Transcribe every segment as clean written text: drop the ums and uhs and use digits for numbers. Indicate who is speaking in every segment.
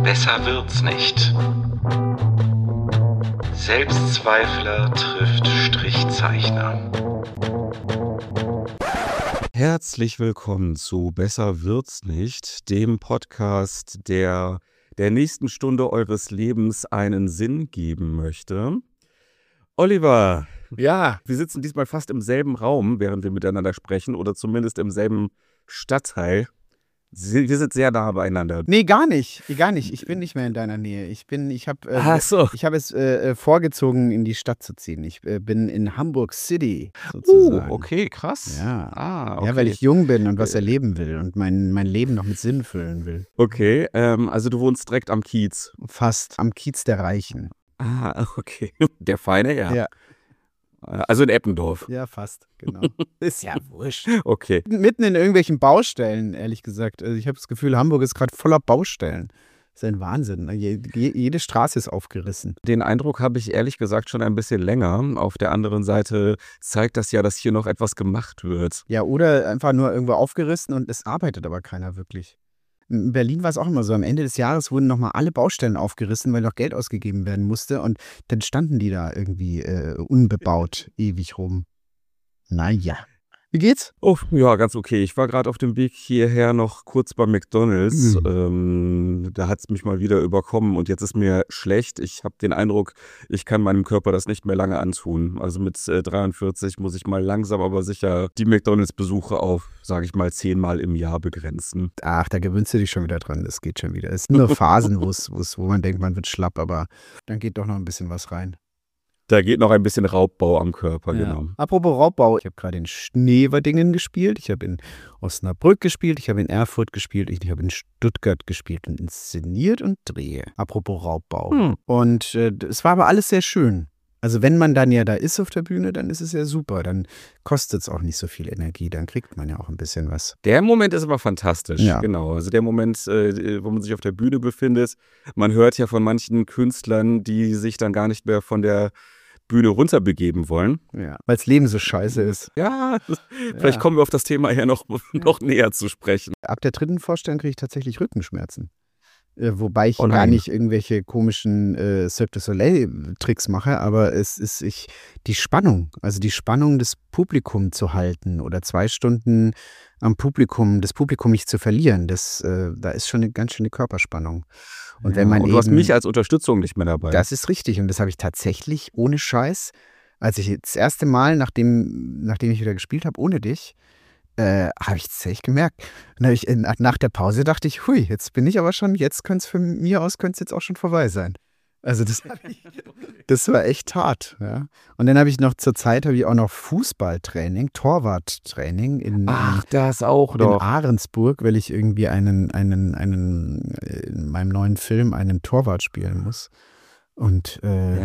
Speaker 1: Besser wird's nicht. Selbstzweifler trifft Strichzeichner.
Speaker 2: Herzlich willkommen zu Besser wird's nicht, dem Podcast, der nächsten Stunde eures Lebens einen Sinn geben möchte. Oliver, ja, wir sitzen diesmal fast im selben Raum, während wir miteinander sprechen, oder zumindest im selben Stadtteil. Wir sind sehr nah beieinander.
Speaker 3: Nee, gar nicht. Ich bin nicht mehr in deiner Nähe. Ich habe es vorgezogen, in die Stadt zu ziehen. Ich bin in Hamburg City sozusagen.
Speaker 2: Okay, krass.
Speaker 3: Ja.
Speaker 2: Okay.
Speaker 3: Ja, weil ich jung bin und was erleben will und mein Leben noch mit Sinn füllen will.
Speaker 2: Okay, also du wohnst direkt am Kiez.
Speaker 3: Fast am Kiez der Reichen.
Speaker 2: Okay. Der Feine, ja.
Speaker 3: Ja.
Speaker 2: Also in Eppendorf.
Speaker 3: Ja, fast, genau. Ist ja wurscht.
Speaker 2: Okay.
Speaker 3: Mitten in irgendwelchen Baustellen, ehrlich gesagt. Also ich habe das Gefühl, Hamburg ist gerade voller Baustellen. Das ist ein Wahnsinn. Jede Straße ist aufgerissen.
Speaker 2: Den Eindruck habe ich ehrlich gesagt schon ein bisschen länger. Auf der anderen Seite zeigt das ja, dass hier noch etwas gemacht wird.
Speaker 3: Ja, oder einfach nur irgendwo aufgerissen und es arbeitet aber keiner wirklich. In Berlin war es auch immer so. Am Ende des Jahres wurden nochmal alle Baustellen aufgerissen, weil noch Geld ausgegeben werden musste. Und dann standen die da irgendwie unbebaut ewig rum. Naja. Wie geht's?
Speaker 2: Oh, ja, ganz okay. Ich war gerade auf dem Weg hierher noch kurz bei McDonald's. Da hat es mich mal wieder überkommen und jetzt ist mir schlecht. Ich habe den Eindruck, ich kann meinem Körper das nicht mehr lange antun. Also mit 43 muss ich mal langsam, aber sicher die McDonald's-Besuche auf, sage ich mal, 10-mal im Jahr begrenzen.
Speaker 3: Ach, da gewöhnst du dich schon wieder dran. Das geht schon wieder. Es sind nur Phasen, wo man denkt, man wird schlapp, aber dann geht doch noch ein bisschen was rein.
Speaker 2: Da geht noch ein bisschen Raubbau am Körper,
Speaker 3: ja.
Speaker 2: Genau.
Speaker 3: Apropos Raubbau, ich habe gerade in Schneverdingen gespielt, ich habe in Osnabrück gespielt, ich habe in Erfurt gespielt, ich habe in Stuttgart gespielt und inszeniert und drehe. Apropos Raubbau. Und es war aber alles sehr schön. Also wenn man dann ja da ist auf der Bühne, dann ist es ja super. Dann kostet es auch nicht so viel Energie. Dann kriegt man ja auch ein bisschen was.
Speaker 2: Der Moment ist aber fantastisch.
Speaker 3: Ja.
Speaker 2: Genau. Also der Moment, wo man sich auf der Bühne befindet. Man hört ja von manchen Künstlern, die sich dann gar nicht mehr von der Bühne runterbegeben wollen.
Speaker 3: Ja, weil das Leben so scheiße ist.
Speaker 2: Ja, vielleicht kommen wir auf das Thema ja noch näher zu sprechen.
Speaker 3: Ab der 3. Vorstellung kriege ich tatsächlich Rückenschmerzen. Wobei ich gar nicht irgendwelche komischen Cirque du Soleil-Tricks mache, aber es ist die Spannung, also die Spannung des Publikums zu halten oder 2 Stunden am Publikum, das Publikum nicht zu verlieren, da ist schon eine ganz schöne Körperspannung. Und wenn man
Speaker 2: du hast mich als Unterstützung nicht mehr dabei.
Speaker 3: Das ist richtig und das habe ich tatsächlich ohne Scheiß, als ich das erste Mal, nachdem ich wieder gespielt habe, ohne dich, habe ich das echt gemerkt. Und nach der Pause dachte ich, hui, jetzt bin ich aber schon, jetzt könnte es von mir aus jetzt auch schon vorbei sein. Also das war echt hart. Ja. Und dann habe ich auch noch Fußballtraining, Torwarttraining in Ahrensburg, weil ich irgendwie in meinem neuen Film einen Torwart spielen muss. Und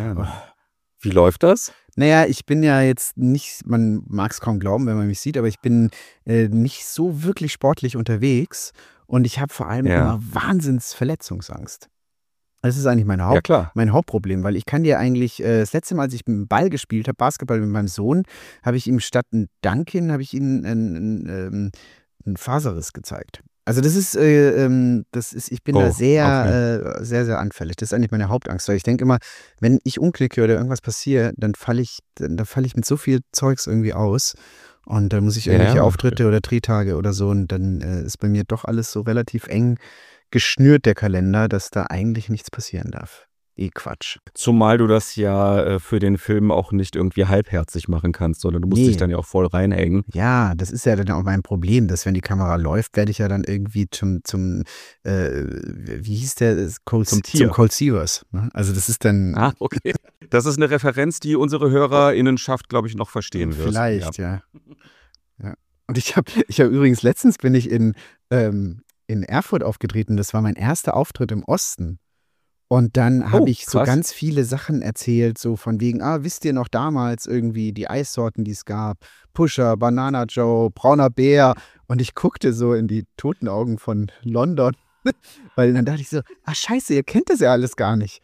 Speaker 2: wie läuft das?
Speaker 3: Naja, ich bin ja jetzt nicht, man mag es kaum glauben, wenn man mich sieht, aber ich bin nicht so wirklich sportlich unterwegs und ich habe vor allem immer Wahnsinns Verletzungsangst. Das ist eigentlich mein Hauptproblem, weil ich kann dir eigentlich, das letzte Mal, als ich mit dem Ball gespielt habe, Basketball mit meinem Sohn, habe ich ihm statt einen Dunkin, habe ich ihm einen Faserriss gezeigt. Also ich bin da sehr, sehr anfällig. Das ist eigentlich meine Hauptangst, weil ich denke immer, wenn ich umknicke oder irgendwas passiert, dann falle ich mit so viel Zeugs irgendwie aus und dann muss ich irgendwelche Auftritte oder Drehtage oder so und dann ist bei mir doch alles so relativ eng geschnürt, der Kalender, dass da eigentlich nichts passieren darf. Quatsch.
Speaker 2: Zumal du das ja für den Film auch nicht irgendwie halbherzig machen kannst, sondern du musst dich dann ja auch voll reinhängen.
Speaker 3: Ja, das ist ja dann auch mein Problem, dass wenn die Kamera läuft, werde ich ja dann irgendwie zum wie hieß der? Zum Cold Seavers. Ne? Also das ist dann...
Speaker 2: Okay. Das ist eine Referenz, die unsere HörerInnenschaft, glaube ich, noch verstehen wird.
Speaker 3: Vielleicht, ja. Und ich hab übrigens, letztens bin ich in Erfurt aufgetreten, das war mein erster Auftritt im Osten. Und dann habe ich so ganz viele Sachen erzählt, so von wegen, wisst ihr noch damals irgendwie die Eissorten, die es gab? Pusher, Banana Joe, Brauner Bär. Und ich guckte so in die toten Augen von London, weil dann dachte ich so, scheiße, ihr kennt das ja alles gar nicht.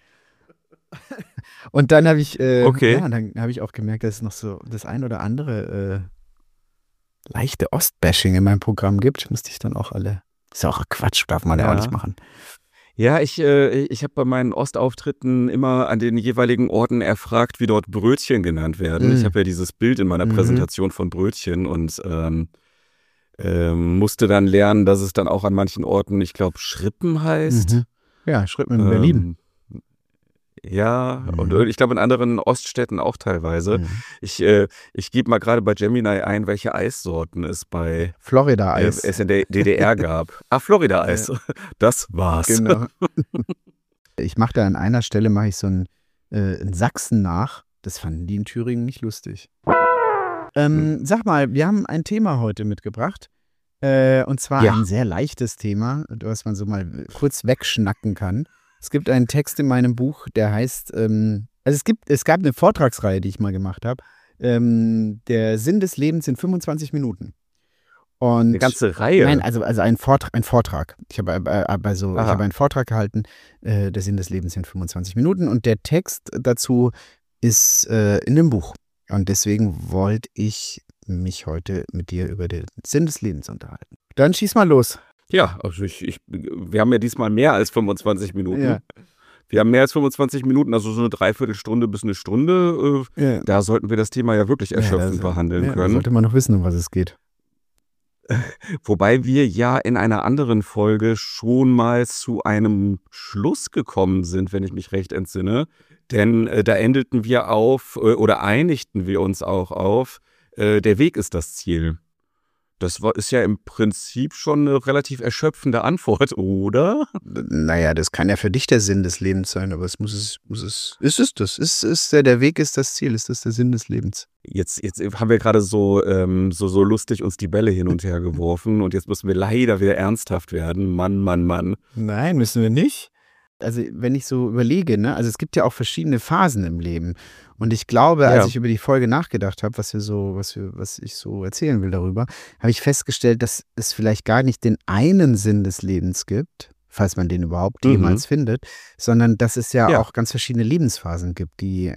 Speaker 3: Und dann habe ich, dann habe ich auch gemerkt, dass es noch so das ein oder andere leichte Ostbashing in meinem Programm gibt. Musste ich dann auch alle, ist ja auch Quatsch, darf man ja auch nicht machen.
Speaker 2: Ja, ich habe bei meinen Ostauftritten immer an den jeweiligen Orten erfragt, wie dort Brötchen genannt werden. Ich habe ja dieses Bild in meiner Präsentation von Brötchen und musste dann lernen, dass es dann auch an manchen Orten, ich glaube, Schrippen heißt.
Speaker 3: Ja, Schrippen in Berlin.
Speaker 2: Ja, und ich glaube in anderen Oststädten auch teilweise. Ich gebe mal gerade bei Gemini ein, welche Eissorten es bei
Speaker 3: Florida-Eis
Speaker 2: es in der DDR gab. Florida-Eis. Ja. Das war's.
Speaker 3: Genau. Ich mache da an einer Stelle so ein in Sachsen nach. Das fanden die in Thüringen nicht lustig. Sag mal, wir haben ein Thema heute mitgebracht. Und zwar ein sehr leichtes Thema, was man so mal kurz wegschnacken kann. Es gibt einen Text in meinem Buch, der heißt, es gab eine Vortragsreihe, die ich mal gemacht habe. Der Sinn des Lebens in 25 Minuten. Und
Speaker 2: eine ganze Reihe?
Speaker 3: Nein, also ein Vortrag. Ich habe einen Vortrag gehalten, der Sinn des Lebens in 25 Minuten. Und der Text dazu ist in dem Buch. Und deswegen wollte ich mich heute mit dir über den Sinn des Lebens unterhalten. Dann schieß mal los.
Speaker 2: Ja, also wir haben ja diesmal mehr als 25 Minuten.
Speaker 3: Ja.
Speaker 2: Wir haben mehr als 25 Minuten, also so eine Dreiviertelstunde bis eine Stunde. Da sollten wir das Thema ja wirklich erschöpfend behandeln können.
Speaker 3: Da sollte man noch wissen, um was es geht.
Speaker 2: Wobei wir ja in einer anderen Folge schon mal zu einem Schluss gekommen sind, wenn ich mich recht entsinne. Denn da einigten wir uns auch auf, der Weg ist das Ziel. Das ist ja im Prinzip schon eine relativ erschöpfende Antwort, oder?
Speaker 3: Naja, das kann ja für dich der Sinn des Lebens sein, aber der Weg ist das Ziel, ist das der Sinn des Lebens?
Speaker 2: Jetzt haben wir gerade so lustig uns die Bälle hin und her geworfen und jetzt müssen wir leider wieder ernsthaft werden. Mann.
Speaker 3: Nein, müssen wir nicht. Also wenn ich so überlege, ne, also es gibt ja auch verschiedene Phasen im Leben. Und ich glaube, als ich über die Folge nachgedacht habe, was ich so erzählen will darüber, habe ich festgestellt, dass es vielleicht gar nicht den einen Sinn des Lebens gibt, falls man den überhaupt jemals findet, sondern dass es ja auch ganz verschiedene Lebensphasen gibt, die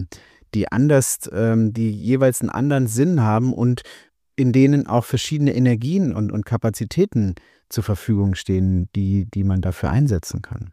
Speaker 3: jeweils einen anderen Sinn haben und in denen auch verschiedene Energien und Kapazitäten zur Verfügung stehen, die man dafür einsetzen kann.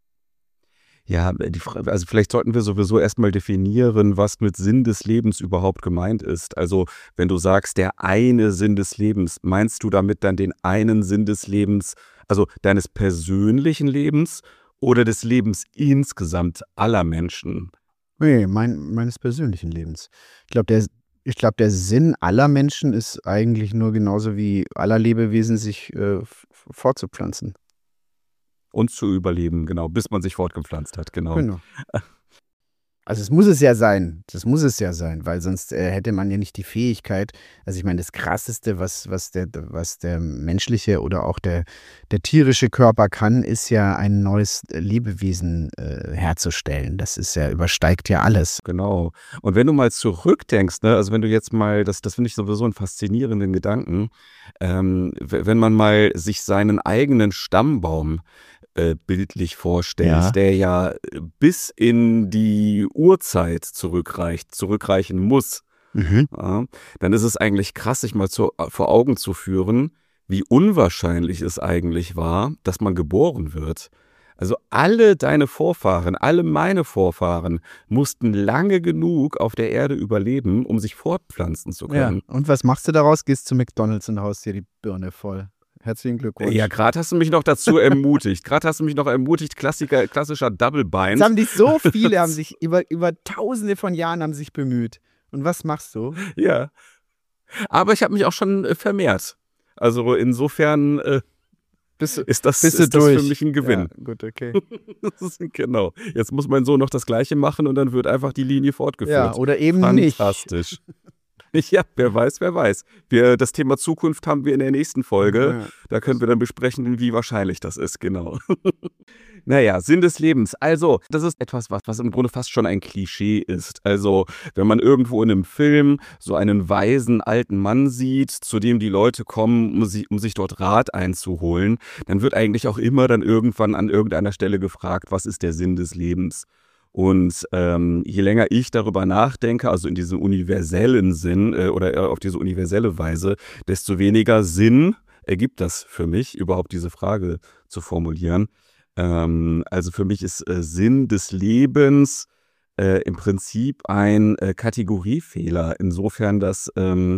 Speaker 2: Ja, also vielleicht sollten wir sowieso erstmal definieren, was mit Sinn des Lebens überhaupt gemeint ist. Also wenn du sagst, der eine Sinn des Lebens, meinst du damit dann den einen Sinn des Lebens, also deines persönlichen Lebens oder des Lebens insgesamt aller Menschen?
Speaker 3: Nee, meines persönlichen Lebens. Ich glaube, der Sinn aller Menschen ist eigentlich nur genauso wie aller Lebewesen, sich fortzupflanzen.
Speaker 2: Und zu überleben, genau, bis man sich fortgepflanzt hat, genau.
Speaker 3: Also es muss es ja sein, weil sonst hätte man ja nicht die Fähigkeit, also ich meine, das Krasseste, was der menschliche oder auch der tierische Körper kann, ist ja ein neues Lebewesen herzustellen. Das übersteigt ja alles.
Speaker 2: Genau. Und wenn du mal zurückdenkst, ne, also wenn du jetzt mal, das finde ich sowieso einen faszinierenden Gedanken, wenn man mal sich seinen eigenen Stammbaum bildlich vorstellt, der ja bis in die Urzeit zurückreichen muss, dann ist es eigentlich krass, sich mal vor Augen zu führen, wie unwahrscheinlich es eigentlich war, dass man geboren wird. Also alle deine Vorfahren, alle meine Vorfahren mussten lange genug auf der Erde überleben, um sich fortpflanzen zu können.
Speaker 3: Ja. Und was machst du daraus? Gehst zu McDonald's und haust dir die Birne voll. Herzlichen Glückwunsch.
Speaker 2: Ja, gerade hast du mich noch dazu ermutigt. Klassischer Double Bind.
Speaker 3: Jetzt haben die so viele, haben sich über Tausende von Jahren haben sich bemüht. Und was machst du?
Speaker 2: Ja, aber ich habe mich auch schon vermehrt. Also insofern ist das für mich ein Gewinn.
Speaker 3: Ja, gut, okay.
Speaker 2: Genau. Jetzt muss mein Sohn noch das Gleiche machen und dann wird einfach die Linie fortgeführt.
Speaker 3: Ja, oder eben nicht.
Speaker 2: Fantastisch. Ja, wer weiß. Das Thema Zukunft haben wir in der nächsten Folge. Ja. Da können wir dann besprechen, wie wahrscheinlich das ist, genau. Naja, Sinn des Lebens. Also, das ist etwas, was im Grunde fast schon ein Klischee ist. Also, wenn man irgendwo in einem Film so einen weisen alten Mann sieht, zu dem die Leute kommen, um sich dort Rat einzuholen, dann wird eigentlich auch immer dann irgendwann an irgendeiner Stelle gefragt, was ist der Sinn des Lebens? Und je länger ich darüber nachdenke, also in diesem universellen Sinn oder auf diese universelle Weise, desto weniger Sinn ergibt das für mich, überhaupt diese Frage zu formulieren. Also für mich ist Sinn des Lebens im Prinzip ein Kategoriefehler, insofern, dass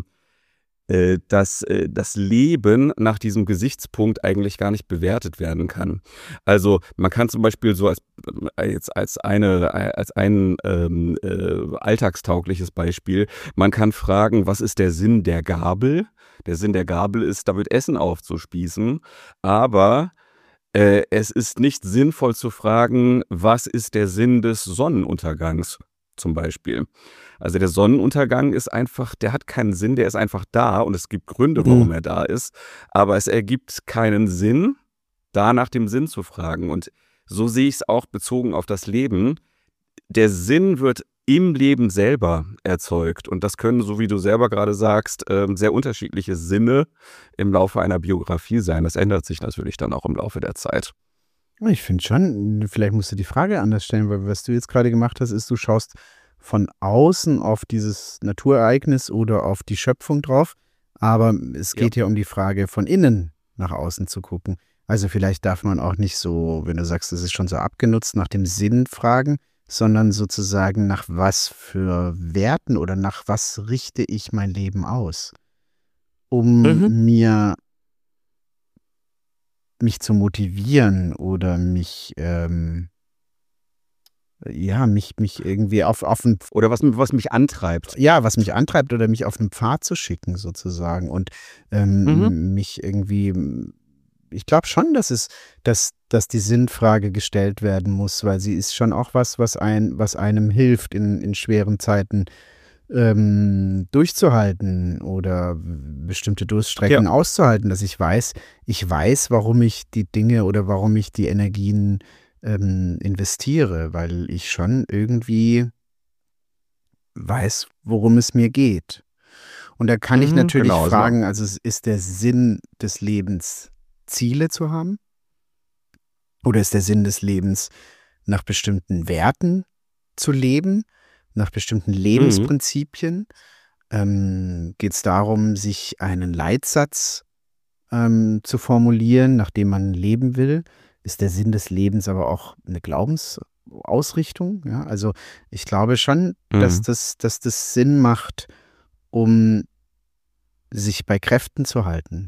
Speaker 2: das Leben nach diesem Gesichtspunkt eigentlich gar nicht bewertet werden kann. Also man kann zum Beispiel so als ein alltagstaugliches Beispiel, man kann fragen, was ist der Sinn der Gabel? Der Sinn der Gabel ist, damit Essen aufzuspießen, aber es ist nicht sinnvoll zu fragen, was ist der Sinn des Sonnenuntergangs zum Beispiel. Also der Sonnenuntergang ist einfach, der hat keinen Sinn, der ist einfach da und es gibt Gründe, warum er da ist, aber es ergibt keinen Sinn, da nach dem Sinn zu fragen. Und so sehe ich es auch bezogen auf das Leben. Der Sinn wird im Leben selber erzeugt und das können, so wie du selber gerade sagst, sehr unterschiedliche Sinne im Laufe einer Biografie sein. Das ändert sich natürlich dann auch im Laufe der Zeit.
Speaker 3: Ich finde schon, vielleicht musst du die Frage anders stellen, weil was du jetzt gerade gemacht hast, ist, du schaust von außen auf dieses Naturereignis oder auf die Schöpfung drauf, aber es geht ja um die Frage, von innen nach außen zu gucken. Also vielleicht darf man auch nicht so, wenn du sagst, das ist schon so abgenutzt, nach dem Sinn fragen, sondern sozusagen nach was für Werten oder nach was richte ich mein Leben aus, um mich zu motivieren oder mich irgendwie auf ein,
Speaker 2: oder was mich antreibt.
Speaker 3: Ja, was mich antreibt oder mich auf einen Pfad zu schicken sozusagen und mich irgendwie, ich glaube schon, dass die Sinnfrage gestellt werden muss, weil sie ist schon auch was einem hilft in schweren Zeiten durchzuhalten oder bestimmte Durststrecken auszuhalten, dass ich weiß, warum ich die Dinge oder warum ich die Energien investiere, weil ich schon irgendwie weiß, worum es mir geht. Und da kann ich natürlich fragen, also ist der Sinn des Lebens, Ziele zu haben? Oder ist der Sinn des Lebens, nach bestimmten Werten zu leben, nach bestimmten Lebensprinzipien? Geht es darum, sich einen Leitsatz zu formulieren, nach dem man leben will? Ist der Sinn des Lebens aber auch eine Glaubensausrichtung? Ja, also ich glaube schon, dass das Sinn macht, um sich bei Kräften zu halten.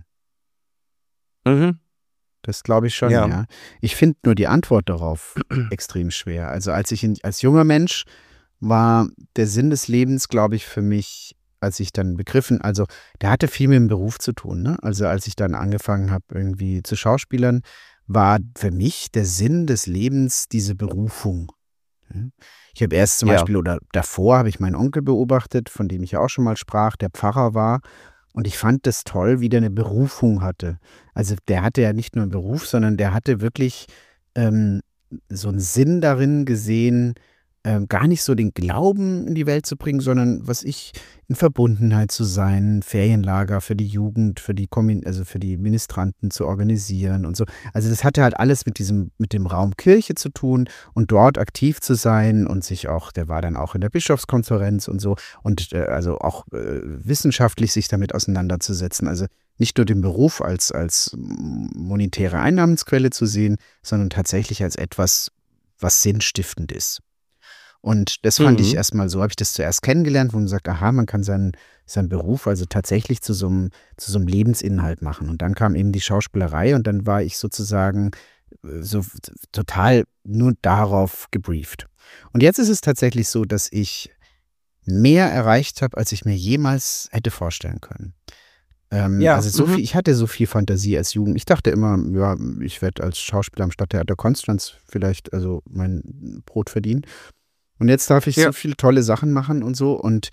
Speaker 3: Das glaube ich schon, ja. Ich finde nur die Antwort darauf extrem schwer. Also als junger Mensch war der Sinn des Lebens, glaube ich, für mich, als ich dann begriffen, also der hatte viel mit dem Beruf zu tun, ne? Also als ich dann angefangen habe, irgendwie zu schauspielern, war für mich der Sinn des Lebens diese Berufung. Ich habe erst zum Beispiel, oder davor habe ich meinen Onkel beobachtet, von dem ich ja auch schon mal sprach, der Pfarrer war. Und ich fand das toll, wie der eine Berufung hatte. Also der hatte ja nicht nur einen Beruf, sondern der hatte wirklich so einen Sinn darin gesehen, gar nicht so den Glauben in die Welt zu bringen, sondern in Verbundenheit zu sein, Ferienlager für die Jugend, für die Ministranten zu organisieren und so. Also das hatte halt alles mit dem Raum Kirche zu tun und dort aktiv zu sein und der war dann auch in der Bischofskonferenz und so und also auch wissenschaftlich sich damit auseinanderzusetzen. Also nicht nur den Beruf als monetäre Einnahmensquelle zu sehen, sondern tatsächlich als etwas, was sinnstiftend ist. Und das fand ich erstmal so, habe ich das zuerst kennengelernt, wo man sagt, aha, man kann seinen Beruf also tatsächlich zu so einem Lebensinhalt machen. Und dann kam eben die Schauspielerei und dann war ich sozusagen so total nur darauf gebrieft. Und jetzt ist es tatsächlich so, dass ich mehr erreicht habe, als ich mir jemals hätte vorstellen können. Also ich hatte so viel Fantasie als Jugend. Ich dachte immer, ja, ich werde als Schauspieler am Stadttheater Konstanz vielleicht also mein Brot verdienen. Und jetzt darf ich so viele tolle Sachen machen und so. Und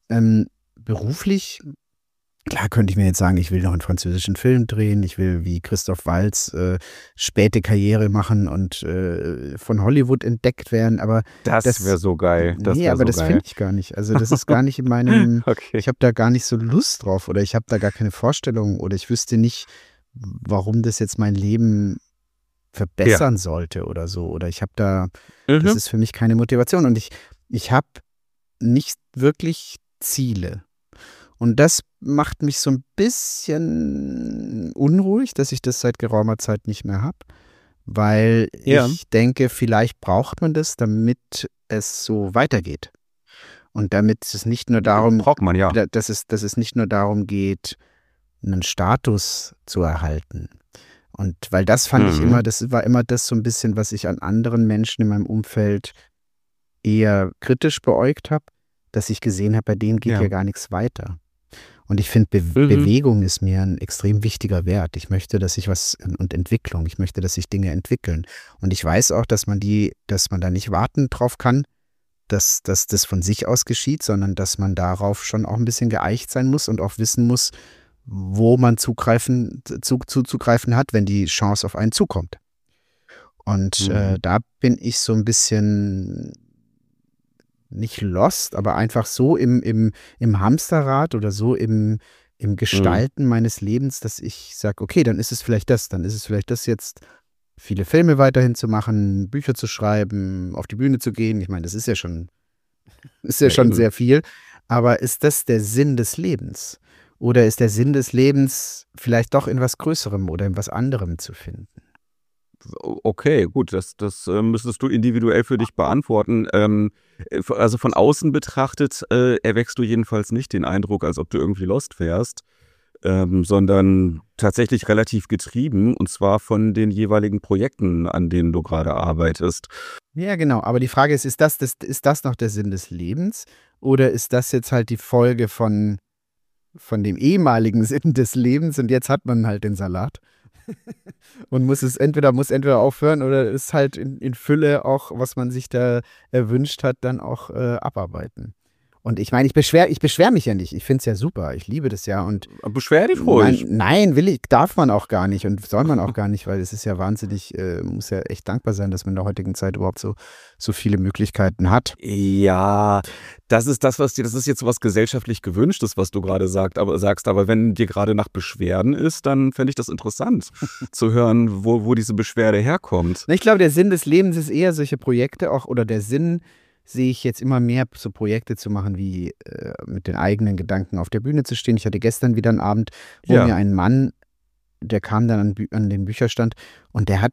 Speaker 3: beruflich, klar könnte ich mir jetzt sagen, ich will noch einen französischen Film drehen. Ich will wie Christoph Waltz späte Karriere machen und von Hollywood entdeckt werden. Aber
Speaker 2: das wäre so geil.
Speaker 3: Das finde ich gar nicht. Also das ist gar nicht in meinem, ich habe da gar nicht so Lust drauf oder ich habe da gar keine Vorstellung oder ich wüsste nicht, warum das jetzt mein Leben verbessern sollte oder so. Oder ich habe da, das ist für mich keine Motivation. Und ich habe nicht wirklich Ziele. Und das macht mich so ein bisschen unruhig, dass ich das seit geraumer Zeit nicht mehr habe. weil
Speaker 2: Ja.
Speaker 3: ich denke, vielleicht braucht man das, damit es so weitergeht. Und damit es nicht nur darum,
Speaker 2: Braucht man, ja.
Speaker 3: dass es nicht nur darum geht, einen Status zu erhalten. Und weil das fand ich immer, das war immer das so ein bisschen, was ich an anderen Menschen in meinem Umfeld eher kritisch beäugt habe, dass ich gesehen habe, bei denen geht ja gar nichts weiter. Und ich finde, Bewegung ist mir ein extrem wichtiger Wert. Ich möchte, dass sich und Entwicklung, ich möchte, dass sich Dinge entwickeln. Und ich weiß auch, dass man da nicht warten drauf kann, dass das von sich aus geschieht, sondern dass man darauf schon auch ein bisschen geeicht sein muss und auch wissen muss, wo man zuzugreifen hat, wenn die Chance auf einen zukommt. Und da bin ich so ein bisschen nicht lost, aber einfach so im Hamsterrad oder so im Gestalten meines Lebens, dass ich sage, okay, dann ist es vielleicht das jetzt, viele Filme weiterhin zu machen, Bücher zu schreiben, auf die Bühne zu gehen. Ich meine, das ist ja schon sehr viel. Aber ist das der Sinn des Lebens? Oder ist der Sinn des Lebens vielleicht doch in was Größerem oder in was anderem zu finden?
Speaker 2: Okay, gut, das müsstest du individuell für dich beantworten. Also von außen betrachtet erweckst du jedenfalls nicht den Eindruck, als ob du irgendwie lost wärst, sondern tatsächlich relativ getrieben, und zwar von den jeweiligen Projekten, an denen du gerade arbeitest.
Speaker 3: Ja, genau. Aber die Frage ist das noch der Sinn des Lebens? Oder ist das jetzt halt die Folge von dem ehemaligen Sinn des Lebens und jetzt hat man halt den Salat? Und muss entweder aufhören oder ist halt in Fülle auch, was man sich da erwünscht hat, dann auch abarbeiten. Und ich meine, ich beschwer mich ja nicht. Ich finde es ja super. Ich liebe das ja. Und
Speaker 2: beschwer dich ruhig.
Speaker 3: Nein, darf man auch gar nicht und soll man auch gar nicht, weil es ist ja wahnsinnig, muss ja echt dankbar sein, dass man in der heutigen Zeit überhaupt so viele Möglichkeiten hat.
Speaker 2: Ja, das ist jetzt was gesellschaftlich Gewünschtes, was du gerade sagst. Aber wenn dir gerade nach Beschwerden ist, dann fände ich das interessant zu hören, wo diese Beschwerde herkommt.
Speaker 3: Ich glaube, der Sinn des Lebens ist eher solche Projekte auch, oder der Sinn sehe ich jetzt immer mehr, so Projekte zu machen, wie mit den eigenen Gedanken auf der Bühne zu stehen. Ich hatte gestern wieder einen Abend, wo mir ein Mann, der kam dann an den Bücherstand und der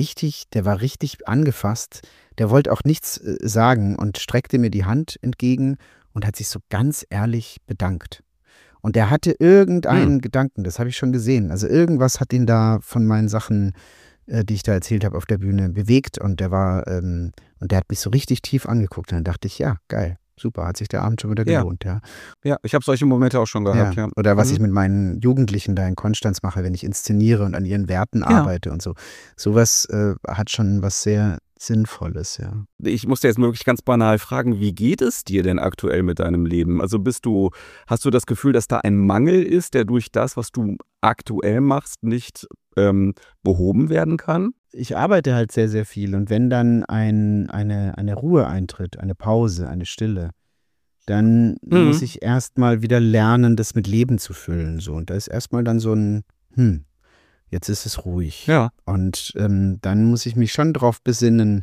Speaker 3: war richtig angefasst. Der wollte auch nichts sagen und streckte mir die Hand entgegen und hat sich so ganz ehrlich bedankt. Und der hatte irgendeinen Gedanken, das habe ich schon gesehen. Also irgendwas hat ihn da von meinen Sachen, die ich da erzählt habe auf der Bühne, bewegt, und der hat mich so richtig tief angeguckt, und dann dachte ich, ja, geil, super, hat sich der Abend schon wieder gelohnt, ja.
Speaker 2: Ja, ich habe solche Momente auch schon gehabt, ja.
Speaker 3: Oder was ich mit meinen Jugendlichen da in Konstanz mache, wenn ich inszeniere und an ihren Werten arbeite und so. Sowas hat schon was sehr Sinnvolles, ja.
Speaker 2: Ich muss dir jetzt wirklich ganz banal fragen, wie geht es dir denn aktuell mit deinem Leben? Also hast du das Gefühl, dass da ein Mangel ist, der durch das, was du aktuell machst, nicht behoben werden kann?
Speaker 3: Ich arbeite halt sehr, sehr viel, und wenn dann eine Ruhe eintritt, eine Pause, eine Stille, dann muss ich erstmal wieder lernen, das mit Leben zu füllen. So. Und da ist erstmal dann so ein, jetzt ist es ruhig.
Speaker 2: Ja.
Speaker 3: Und dann muss ich mich schon darauf besinnen,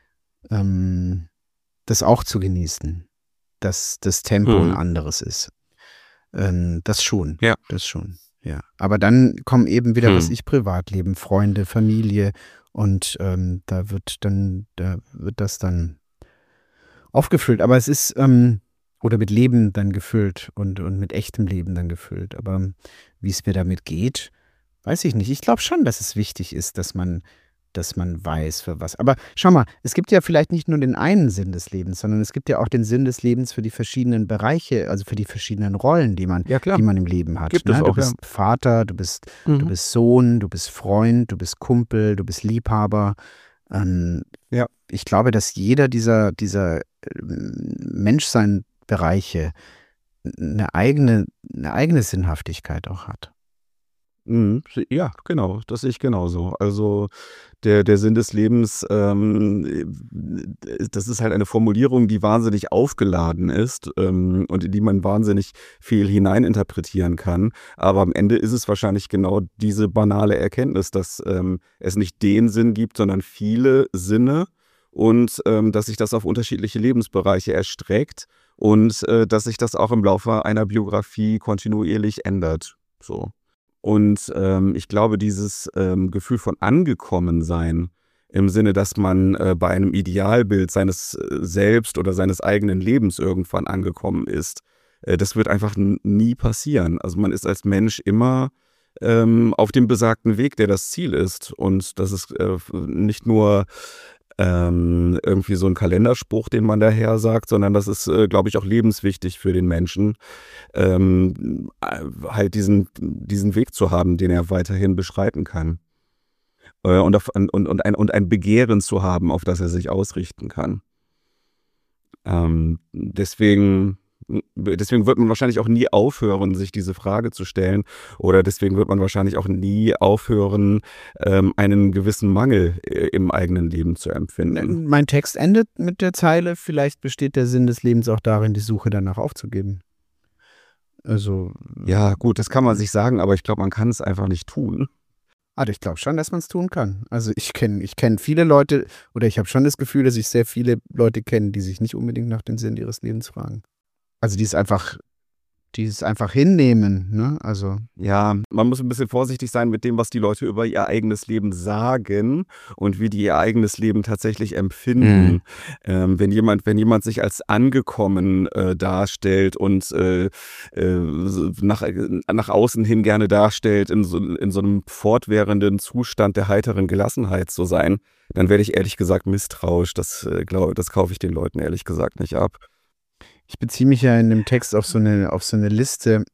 Speaker 3: das auch zu genießen, dass das Tempo ein anderes ist. Das schon. Ja. Das schon. Ja. Aber dann kommen eben wieder, Privatleben, Freunde, Familie, und da wird das dann aufgefüllt. Aber es ist, oder mit Leben dann gefüllt und mit echtem Leben dann gefüllt. Aber wie es mir damit geht, weiß ich nicht. Ich glaube schon, dass es wichtig ist, dass man weiß, für was. Aber schau mal, es gibt ja vielleicht nicht nur den einen Sinn des Lebens, sondern es gibt ja auch den Sinn des Lebens für die verschiedenen Bereiche, also für die verschiedenen Rollen, die man im Leben hat.
Speaker 2: Gibt es auch,
Speaker 3: du bist Vater, du bist Sohn, du bist Freund, du bist Kumpel, du bist Liebhaber. Ich glaube, dass jeder dieser Menschsein-Bereiche eine eigene Sinnhaftigkeit auch hat.
Speaker 2: Ja, genau, das sehe ich genauso. Also der Sinn des Lebens, das ist halt eine Formulierung, die wahnsinnig aufgeladen ist und in die man wahnsinnig viel hineininterpretieren kann. Aber am Ende ist es wahrscheinlich genau diese banale Erkenntnis, dass es nicht den Sinn gibt, sondern viele Sinne, und dass sich das auf unterschiedliche Lebensbereiche erstreckt und dass sich das auch im Laufe einer Biografie kontinuierlich ändert. So. Und ich glaube, dieses Gefühl von Angekommensein im Sinne, dass man bei einem Idealbild seines Selbst oder seines eigenen Lebens irgendwann angekommen ist, das wird einfach nie passieren. Also man ist als Mensch immer auf dem besagten Weg, der das Ziel ist. Und das ist nicht nur irgendwie so ein Kalenderspruch, den man daher sagt, sondern das ist, glaube ich, auch lebenswichtig für den Menschen, halt diesen Weg zu haben, den er weiterhin beschreiten kann. Und ein Begehren zu haben, auf das er sich ausrichten kann. Deswegen wird man wahrscheinlich auch nie aufhören, sich diese Frage zu stellen. Oder deswegen wird man wahrscheinlich auch nie aufhören, einen gewissen Mangel im eigenen Leben zu empfinden.
Speaker 3: Mein Text endet mit der Zeile, vielleicht besteht der Sinn des Lebens auch darin, die Suche danach aufzugeben. Also.
Speaker 2: Ja, gut, das kann man sich sagen, aber ich glaube, man kann es einfach nicht tun.
Speaker 3: Ich glaube schon, dass man es tun kann. Also ich kenn viele Leute, oder ich habe schon das Gefühl, dass ich sehr viele Leute kenne, die sich nicht unbedingt nach dem Sinn ihres Lebens fragen. Also die es einfach hinnehmen, ne? Also.
Speaker 2: Ja, man muss ein bisschen vorsichtig sein mit dem, was die Leute über ihr eigenes Leben sagen und wie die ihr eigenes Leben tatsächlich empfinden. Wenn jemand sich als angekommen darstellt und nach außen hin gerne darstellt, in so einem fortwährenden Zustand der heiteren Gelassenheit zu sein, dann werde ich ehrlich gesagt misstrauisch. Das kaufe ich den Leuten ehrlich gesagt nicht ab.
Speaker 3: Ich beziehe mich ja in dem Text auf so eine Liste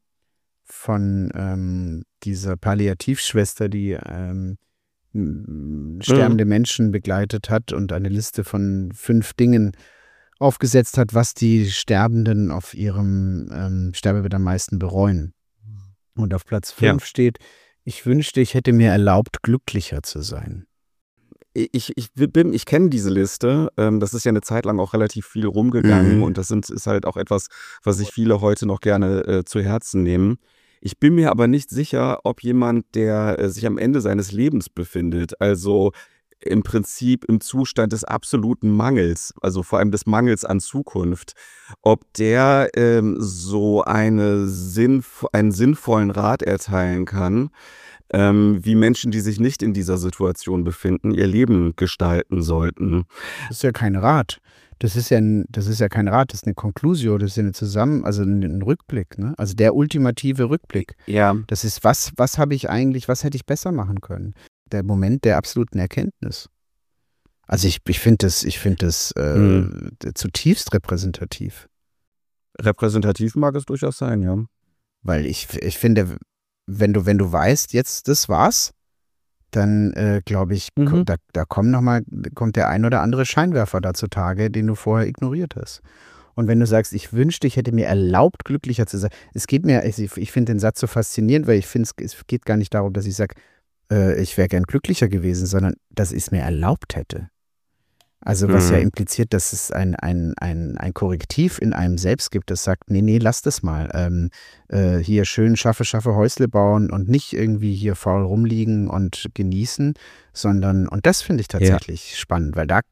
Speaker 3: von dieser Palliativschwester, die sterbende Menschen begleitet hat und eine Liste von 5 Dingen aufgesetzt hat, was die Sterbenden auf ihrem Sterbebett am meisten bereuen. Und auf Platz 5 steht: Ich wünschte, ich hätte mir erlaubt, glücklicher zu sein.
Speaker 2: Ich kenne diese Liste. Das ist ja eine Zeit lang auch relativ viel rumgegangen und das ist halt auch etwas, was sich viele heute noch gerne zu Herzen nehmen. Ich bin mir aber nicht sicher, ob jemand, der sich am Ende seines Lebens befindet, also im Prinzip im Zustand des absoluten Mangels, also vor allem des Mangels an Zukunft, ob der so einen sinnvollen Rat erteilen kann, wie Menschen, die sich nicht in dieser Situation befinden, ihr Leben gestalten sollten.
Speaker 3: Das ist ja kein Rat. Das ist ja kein Rat, das ist eine Conclusio, das ist ja ein Rückblick, ne? Also der ultimative Rückblick.
Speaker 2: Ja.
Speaker 3: Das ist, was hätte ich besser machen können? Der Moment der absoluten Erkenntnis. Also ich finde das zutiefst repräsentativ.
Speaker 2: Repräsentativ mag es durchaus sein, ja.
Speaker 3: Weil ich finde, wenn du weißt, jetzt das war's, dann glaube ich, da kommt der ein oder andere Scheinwerfer da zutage, den du vorher ignoriert hast. Und wenn du sagst, ich wünschte, ich hätte mir erlaubt, glücklicher zu sein, ich finde den Satz so faszinierend, weil ich finde, es geht gar nicht darum, dass ich sage, ich wäre gern glücklicher gewesen, sondern dass ich es mir erlaubt hätte. Also was ja impliziert, dass es ein Korrektiv in einem selbst gibt, das sagt, nee, lass das mal. Hier schön schaffe Häusle bauen und nicht irgendwie hier faul rumliegen und genießen, sondern, und das finde ich tatsächlich spannend, weil da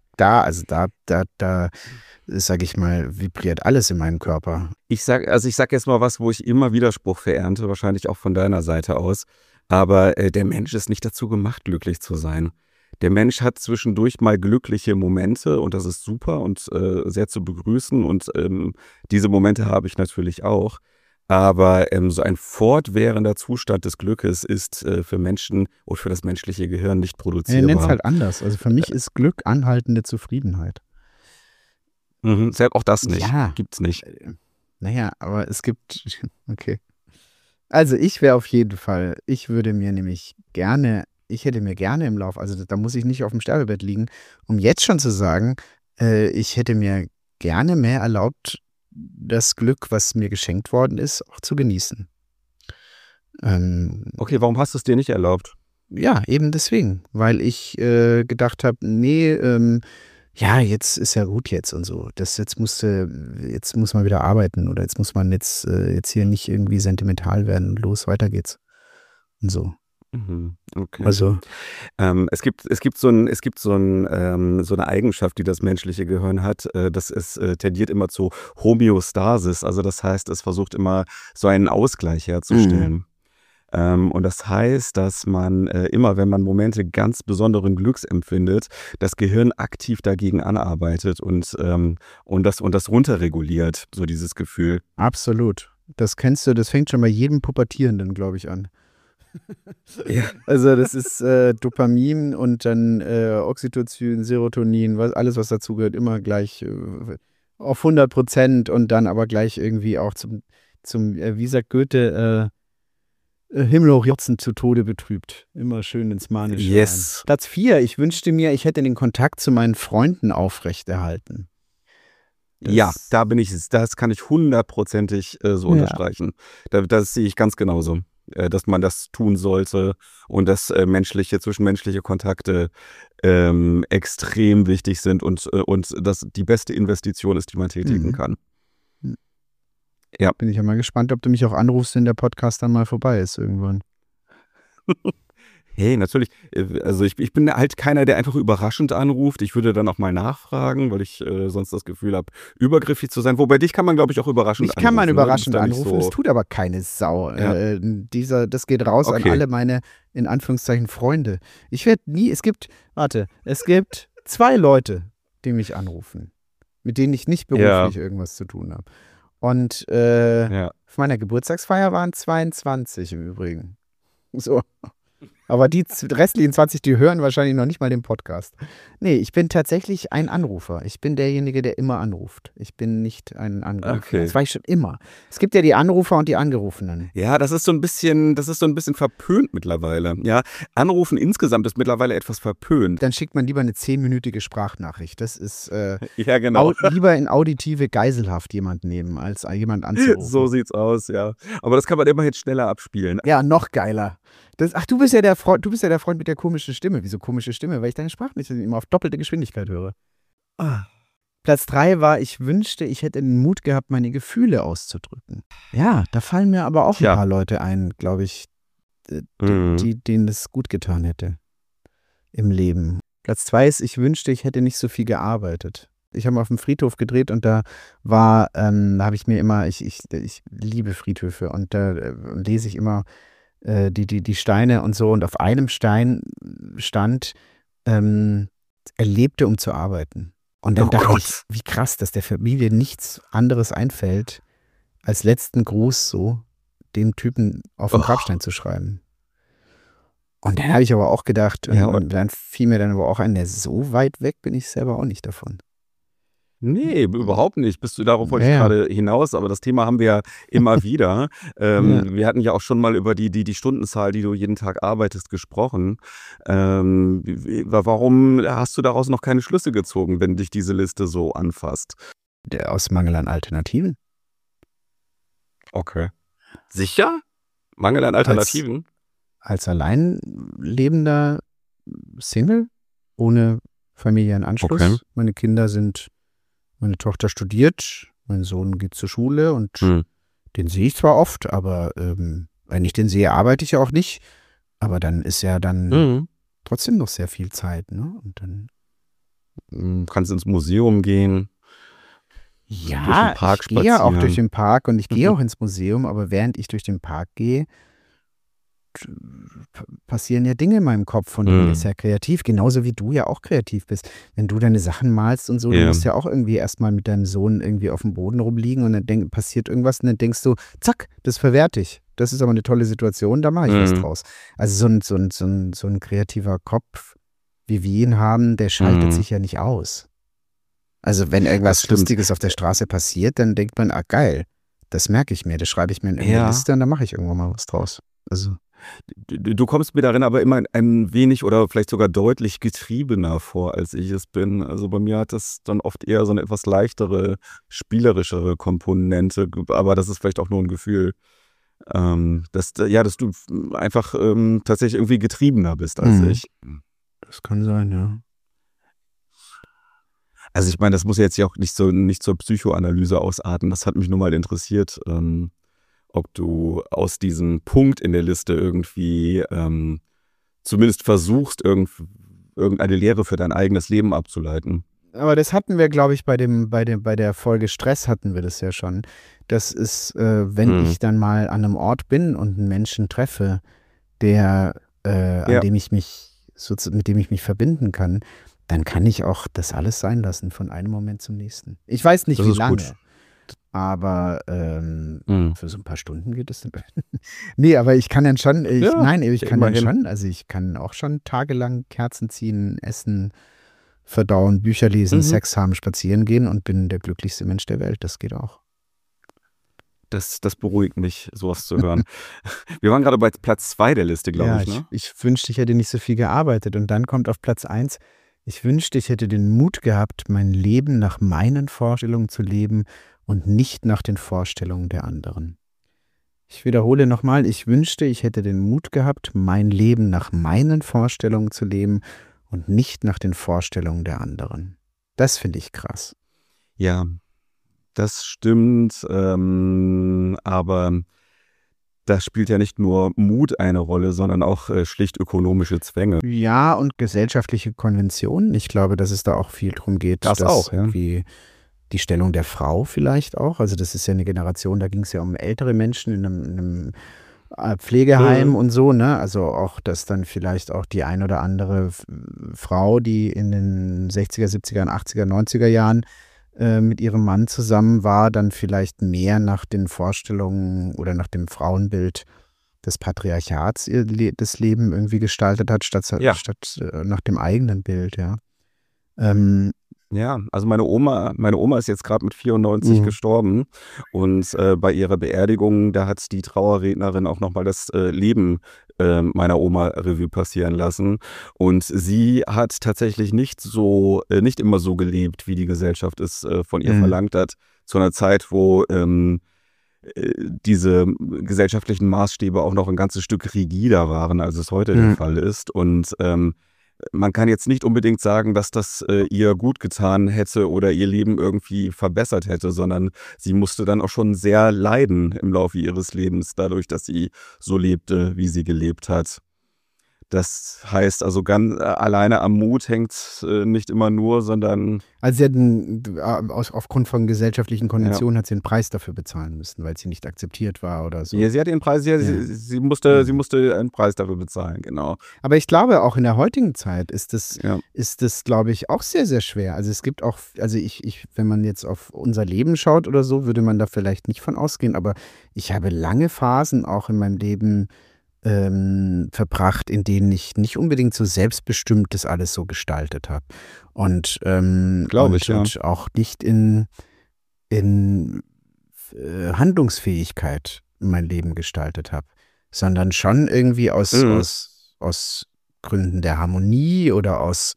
Speaker 3: sage ich mal, vibriert alles in meinem Körper.
Speaker 2: Ich sag jetzt mal was, wo ich immer Widerspruch verernte, wahrscheinlich auch von deiner Seite aus, aber der Mensch ist nicht dazu gemacht, glücklich zu sein. Der Mensch hat zwischendurch mal glückliche Momente und das ist super und sehr zu begrüßen und diese Momente habe ich natürlich auch. Aber so ein fortwährender Zustand des Glückes ist für Menschen und für das menschliche Gehirn nicht produzierbar.
Speaker 3: Ich nenne es halt anders. Also für mich ist Glück anhaltende Zufriedenheit.
Speaker 2: Selbst auch das nicht.
Speaker 3: Ja.
Speaker 2: Gibt's nicht.
Speaker 3: Naja, aber es gibt, okay. Also ich hätte mir gerne im Lauf, also da muss ich nicht auf dem Sterbebett liegen, um jetzt schon zu sagen, ich hätte mir gerne mehr erlaubt, das Glück, was mir geschenkt worden ist, auch zu genießen.
Speaker 2: Okay, warum hast du es dir nicht erlaubt?
Speaker 3: Ja, eben deswegen, weil ich gedacht habe, nee, ja, jetzt ist ja gut jetzt und so. Jetzt muss man wieder arbeiten oder jetzt muss man jetzt hier nicht irgendwie sentimental werden und los, weiter geht's. Und so.
Speaker 2: Okay.
Speaker 3: Also
Speaker 2: es gibt so eine Eigenschaft, die das menschliche Gehirn hat, dass es tendiert immer zu Homöostasis. Also das heißt, es versucht immer so einen Ausgleich herzustellen. Und das heißt, dass man immer, wenn man Momente ganz besonderen Glücks empfindet, das Gehirn aktiv dagegen anarbeitet und das runterreguliert, so dieses Gefühl.
Speaker 3: Absolut. Das kennst du, das fängt schon bei jedem Pubertierenden, glaube ich, an.
Speaker 2: Ja.
Speaker 3: Also das ist Dopamin und dann Oxytocin, Serotonin, alles, was dazugehört, immer gleich auf 100% und dann aber gleich irgendwie auch zum wie sagt Goethe, himmelhochjauchzend zu Tode betrübt. Immer schön ins Manische
Speaker 2: Yes.
Speaker 3: rein. Platz 4. Ich wünschte mir, ich hätte den Kontakt zu meinen Freunden aufrechterhalten.
Speaker 2: Ja, das kann ich 100%ig so unterstreichen. Das sehe ich ganz genauso, dass man das tun sollte und dass zwischenmenschliche Kontakte extrem wichtig sind und das die beste Investition ist, die man tätigen kann. Ja.
Speaker 3: Bin ich ja mal gespannt, ob du mich auch anrufst, wenn der Podcast dann mal vorbei ist irgendwann.
Speaker 2: Hey, natürlich. Also ich bin halt keiner, der einfach überraschend anruft. Ich würde dann auch mal nachfragen, weil ich sonst das Gefühl habe, übergriffig zu sein. Wobei dich kann man, glaube ich, auch überraschend anrufen.
Speaker 3: Ich kann man überraschend
Speaker 2: ne?
Speaker 3: anrufen, es tut aber keine Sau.
Speaker 2: Ja.
Speaker 3: Das geht raus an alle meine, in Anführungszeichen, Freunde. Es gibt 2 Leute, die mich anrufen, mit denen ich nicht beruflich irgendwas zu tun habe. Und auf meiner Geburtstagsfeier waren 22 im Übrigen. So. Aber die restlichen 20, die hören wahrscheinlich noch nicht mal den Podcast. Nee, ich bin tatsächlich ein Anrufer. Ich bin derjenige, der immer anruft. Ich bin nicht ein Anrufer.
Speaker 2: Okay.
Speaker 3: Das war ich schon immer. Es gibt ja die Anrufer und die Angerufenen.
Speaker 2: Ja, das ist so ein bisschen verpönt mittlerweile. Ja, Anrufen insgesamt ist mittlerweile etwas verpönt.
Speaker 3: Dann schickt man lieber eine 10-minütige Sprachnachricht. Das ist
Speaker 2: ja, genau.
Speaker 3: Lieber in auditive Geiselhaft jemand nehmen, als jemand anzurufen.
Speaker 2: So sieht's aus, ja. Aber das kann man immerhin schneller abspielen.
Speaker 3: Ja, noch geiler. Du bist ja der Freund mit der komischen Stimme. Wieso komische Stimme? Weil ich deine Sprachnachrichten immer auf doppelte Geschwindigkeit höre. Platz 3 war, ich wünschte, ich hätte den Mut gehabt, meine Gefühle auszudrücken. Ja, da fallen mir aber auch ein paar Leute ein, glaube ich, denen das gut getan hätte im Leben. Platz 2 ist, ich wünschte, ich hätte nicht so viel gearbeitet. Ich habe auf dem Friedhof gedreht und da habe ich mir immer, ich liebe Friedhöfe und da lese ich immer die Steine und so, und auf einem Stein stand, er lebte, um zu arbeiten. Und dann dachte ich, wie krass, dass der Familie nichts anderes einfällt, als letzten Gruß so dem Typen auf den Grabstein zu schreiben. Und dann habe ich aber auch gedacht, und dann fiel mir dann aber auch ein, so weit weg bin ich selber auch nicht davon.
Speaker 2: Nee, überhaupt nicht. Darauf wollte ich gerade hinaus, aber das Thema haben wir ja immer wieder. Wir hatten ja auch schon mal über die Stundenzahl, die du jeden Tag arbeitest, gesprochen. Warum hast du daraus noch keine Schlüsse gezogen, wenn dich diese Liste so anfasst?
Speaker 3: Aus Mangel an Alternativen.
Speaker 2: Okay. Sicher? Mangel an Alternativen?
Speaker 3: Als allein lebender Single, ohne Familienanschluss. Okay. Meine Tochter studiert, mein Sohn geht zur Schule und den sehe ich zwar oft, aber wenn ich den sehe, arbeite ich ja auch nicht. Aber dann ist ja trotzdem noch sehr viel Zeit, ne? Und dann
Speaker 2: kannst ins Museum gehen.
Speaker 3: Ja, durch den Park ich gehe ja auch durch den Park und ich gehe auch ins Museum, aber während ich durch den Park gehe, passieren ja Dinge in meinem Kopf und ist ja kreativ, genauso wie du ja auch kreativ bist. Wenn du deine Sachen malst und so, du musst ja auch irgendwie erstmal mit deinem Sohn irgendwie auf dem Boden rumliegen und dann passiert irgendwas und dann denkst du, zack, das verwerte ich. Das ist aber eine tolle Situation, da mache ich was draus. Also so ein kreativer Kopf, wie wir ihn haben, der schaltet sich ja nicht aus. Also wenn irgendwas Lustiges auf der Straße passiert, dann denkt man, geil, das merke ich mir, das schreibe ich mir in eine Liste und dann mache ich irgendwann mal was draus. Also
Speaker 2: Du kommst mir darin aber immer ein wenig oder vielleicht sogar deutlich getriebener vor, als ich es bin. Also bei mir hat das dann oft eher so eine etwas leichtere, spielerischere Komponente, aber das ist vielleicht auch nur ein Gefühl, dass du einfach tatsächlich irgendwie getriebener bist als ich.
Speaker 3: Das kann sein, ja.
Speaker 2: Also ich meine, das muss jetzt ja auch nicht zur Psychoanalyse ausarten. Das hat mich nur mal interessiert, ob du aus diesem Punkt in der Liste irgendwie zumindest versuchst, irgendeine Lehre für dein eigenes Leben abzuleiten.
Speaker 3: Aber das hatten wir, glaube ich, bei der Folge Stress hatten wir das ja schon. Das ist, wenn ich dann mal an einem Ort bin und einen Menschen treffe, an dem ich mich mit dem ich mich verbinden kann, dann kann ich auch das alles sein lassen von einem Moment zum nächsten. Ich weiß nicht,
Speaker 2: Das
Speaker 3: wie
Speaker 2: ist
Speaker 3: lange,
Speaker 2: gut.
Speaker 3: aber für so ein paar Stunden geht es dann. Nee, aber ich kann dann schon, ich kann dann
Speaker 2: immerhin.
Speaker 3: schon, also ich kann auch schon tagelang Kerzen ziehen, essen, verdauen, Bücher lesen, Sex haben, spazieren gehen und bin der glücklichste Mensch der Welt. Das geht auch.
Speaker 2: Das beruhigt mich, sowas zu hören. Wir waren gerade bei Platz 2 der Liste, glaube ich, ne?
Speaker 3: Ich wünschte, ich hätte nicht so viel gearbeitet. Und dann kommt auf Platz 1, ich wünschte, ich hätte den Mut gehabt, mein Leben nach meinen Vorstellungen zu leben und nicht nach den Vorstellungen der anderen. Ich wiederhole nochmal, ich wünschte, ich hätte den Mut gehabt, mein Leben nach meinen Vorstellungen zu leben und nicht nach den Vorstellungen der anderen. Das finde ich krass.
Speaker 2: Ja, das stimmt, aber da spielt ja nicht nur Mut eine Rolle, sondern auch schlicht ökonomische Zwänge.
Speaker 3: Ja, und gesellschaftliche Konventionen. Ich glaube, dass es da auch viel drum geht,
Speaker 2: Das auch, ja.
Speaker 3: wie die Stellung der Frau vielleicht auch. Also das ist ja eine Generation, da ging es ja um ältere Menschen in einem Pflegeheim und so, ne? Also auch, dass dann vielleicht auch die ein oder andere Frau, die in den 60er, 70er, 80er, 90er Jahren mit ihrem Mann zusammen war, dann vielleicht mehr nach den Vorstellungen oder nach dem Frauenbild des Patriarchats das Leben irgendwie gestaltet hat, statt nach dem eigenen Bild, ja.
Speaker 2: Ja, also meine Oma ist jetzt gerade mit 94 gestorben und bei ihrer Beerdigung, da hat die Trauerrednerin auch nochmal das Leben meiner Oma Revue passieren lassen und sie hat tatsächlich nicht immer so gelebt, wie die Gesellschaft es von ihr verlangt hat, zu einer Zeit, wo diese gesellschaftlichen Maßstäbe auch noch ein ganzes Stück rigider waren, als es heute der Fall ist und man kann jetzt nicht unbedingt sagen, dass das ihr gut getan hätte oder ihr Leben irgendwie verbessert hätte, sondern sie musste dann auch schon sehr leiden im Laufe ihres Lebens, dadurch, dass sie so lebte, wie sie gelebt hat. Das heißt also, ganz alleine am Mut hängt nicht immer nur, sondern...
Speaker 3: Also sie hat aufgrund von gesellschaftlichen Konventionen hat sie einen Preis dafür bezahlen müssen, weil sie nicht akzeptiert war oder so.
Speaker 2: Ja, sie hat den Preis, sie musste einen Preis dafür bezahlen, genau.
Speaker 3: Aber ich glaube, auch in der heutigen Zeit ist das, glaube ich, auch sehr, sehr schwer. Also es gibt auch, wenn man jetzt auf unser Leben schaut oder so, würde man da vielleicht nicht von ausgehen, aber ich habe lange Phasen auch in meinem Leben verbracht, in denen ich nicht unbedingt so selbstbestimmt das alles so gestaltet habe. Und auch nicht in Handlungsfähigkeit mein Leben gestaltet habe, sondern schon irgendwie aus Gründen der Harmonie oder aus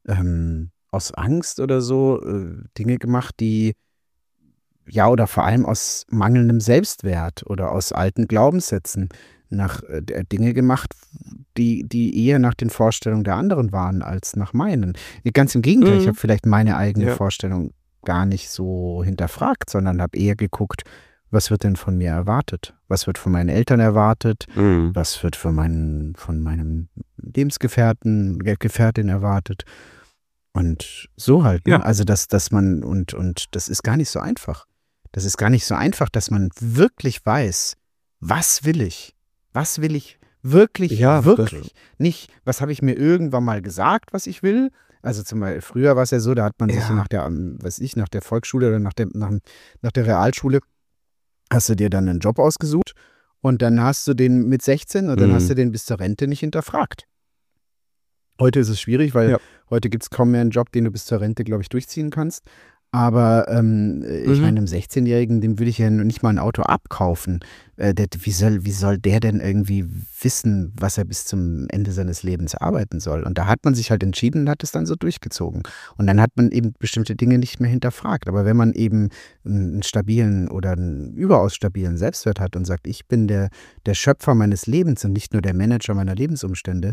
Speaker 3: Angst oder so Dinge gemacht, die oder vor allem aus mangelndem Selbstwert oder aus alten Glaubenssätzen Dinge gemacht, die eher nach den Vorstellungen der anderen waren als nach meinen. Ganz im Gegenteil, ich habe vielleicht meine eigene Vorstellung gar nicht so hinterfragt, sondern habe eher geguckt, was wird denn von mir erwartet? Was wird von meinen Eltern erwartet? Was wird von meinem Gefährtin erwartet? Und so halt. Ne? Also, dass man, und das ist gar nicht so einfach. Das ist gar nicht so einfach, dass man wirklich weiß, was will ich? Was will ich wirklich, wirklich? Nicht, was habe ich mir irgendwann mal gesagt, was ich will? Also zum Beispiel, früher war es ja so, da hat man sich nach der Volksschule oder nach der Realschule, hast du dir dann einen Job ausgesucht und dann hast du den mit 16 und dann hast du den bis zur Rente nicht hinterfragt. Heute ist es schwierig, weil heute gibt es kaum mehr einen Job, den du bis zur Rente, glaube ich, durchziehen kannst. Aber ich meine, einem 16-Jährigen, dem will ich ja nicht mal ein Auto abkaufen. Wie soll der denn irgendwie wissen, was er bis zum Ende seines Lebens arbeiten soll? Und da hat man sich halt entschieden und hat es dann so durchgezogen. Und dann hat man eben bestimmte Dinge nicht mehr hinterfragt. Aber wenn man eben einen stabilen oder einen überaus stabilen Selbstwert hat und sagt, ich bin der Schöpfer meines Lebens und nicht nur der Manager meiner Lebensumstände,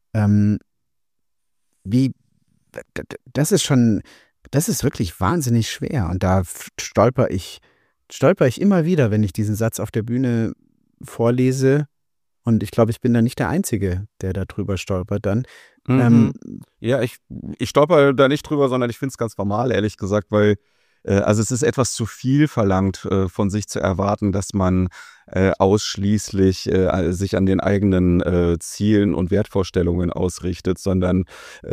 Speaker 3: das ist wirklich wahnsinnig schwer und da stolper ich immer wieder, wenn ich diesen Satz auf der Bühne vorlese und ich glaube, ich bin da nicht der Einzige, der da drüber stolpert dann,
Speaker 2: Mhm. Ja, ich stolper da nicht drüber, sondern ich finde es ganz normal, ehrlich gesagt, weil also es ist etwas zu viel verlangt, von sich zu erwarten, dass man ausschließlich sich an den eigenen Zielen und Wertvorstellungen ausrichtet, sondern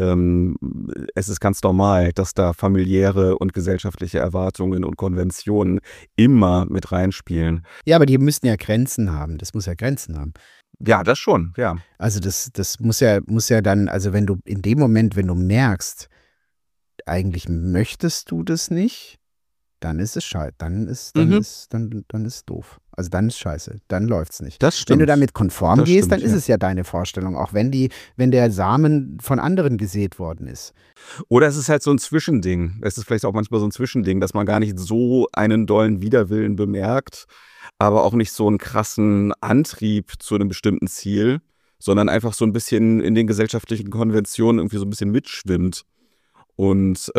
Speaker 2: es ist ganz normal, dass da familiäre und gesellschaftliche Erwartungen und Konventionen immer mit reinspielen.
Speaker 3: Ja, aber die müssten ja Grenzen haben. Das muss ja Grenzen haben.
Speaker 2: Ja, das schon, ja.
Speaker 3: Also das muss ja dann, also wenn du in dem Moment, wenn du merkst, eigentlich möchtest du das nicht, dann ist es scheiße. Dann ist doof. Also dann ist scheiße. Dann läuft's nicht.
Speaker 2: Das stimmt.
Speaker 3: Wenn du damit konform
Speaker 2: Das
Speaker 3: gehst,
Speaker 2: stimmt,
Speaker 3: dann ist
Speaker 2: ja.
Speaker 3: es ja deine Vorstellung, auch wenn der Samen von anderen gesät worden ist.
Speaker 2: Oder es ist halt so ein Zwischending. Es ist vielleicht auch manchmal so ein Zwischending, dass man gar nicht so einen dollen Widerwillen bemerkt, aber auch nicht so einen krassen Antrieb zu einem bestimmten Ziel, sondern einfach so ein bisschen in den gesellschaftlichen Konventionen irgendwie so ein bisschen mitschwimmt. Und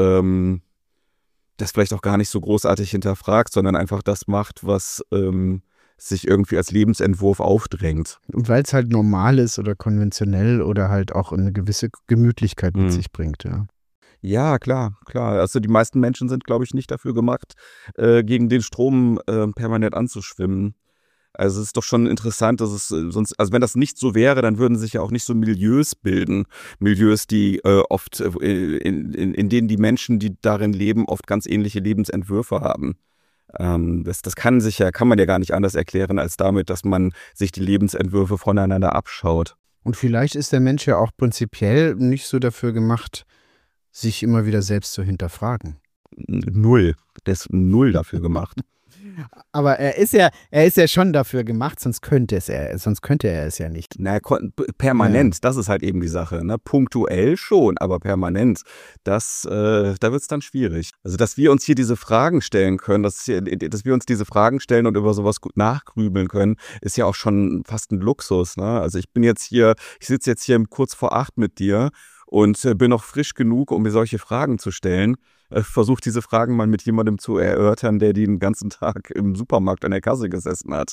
Speaker 2: das vielleicht auch gar nicht so großartig hinterfragt, sondern einfach das macht, was sich irgendwie als Lebensentwurf aufdrängt.
Speaker 3: Und weil es halt normal ist oder konventionell oder halt auch eine gewisse Gemütlichkeit mit sich bringt, ja.
Speaker 2: Ja, klar. Also die meisten Menschen sind, glaube ich, nicht dafür gemacht, gegen den Strom permanent anzuschwimmen. Also es ist doch schon interessant, dass es sonst, also wenn das nicht so wäre, dann würden sich ja auch nicht so Milieus bilden. Milieus, die oft, in denen die Menschen, die darin leben, oft ganz ähnliche Lebensentwürfe haben. Das kann man ja gar nicht anders erklären, als damit, dass man sich die Lebensentwürfe voneinander abschaut.
Speaker 3: Und vielleicht ist der Mensch ja auch prinzipiell nicht so dafür gemacht, sich immer wieder selbst zu hinterfragen.
Speaker 2: Null. Der ist null dafür gemacht.
Speaker 3: Aber er ist ja schon dafür gemacht, sonst könnte er es ja nicht.
Speaker 2: Na, permanent, das ist halt eben die Sache. Ne? Punktuell schon, aber permanent, da wird es dann schwierig. Also, dass wir uns hier diese Fragen stellen können, dass wir uns diese Fragen stellen und über sowas gut nachgrübeln können, ist ja auch schon fast ein Luxus. Ne? Also ich sitze jetzt hier kurz vor 8 mit dir und bin noch frisch genug, um mir solche Fragen zu stellen. Versucht diese Fragen mal mit jemandem zu erörtern, der den ganzen Tag im Supermarkt an der Kasse gesessen hat.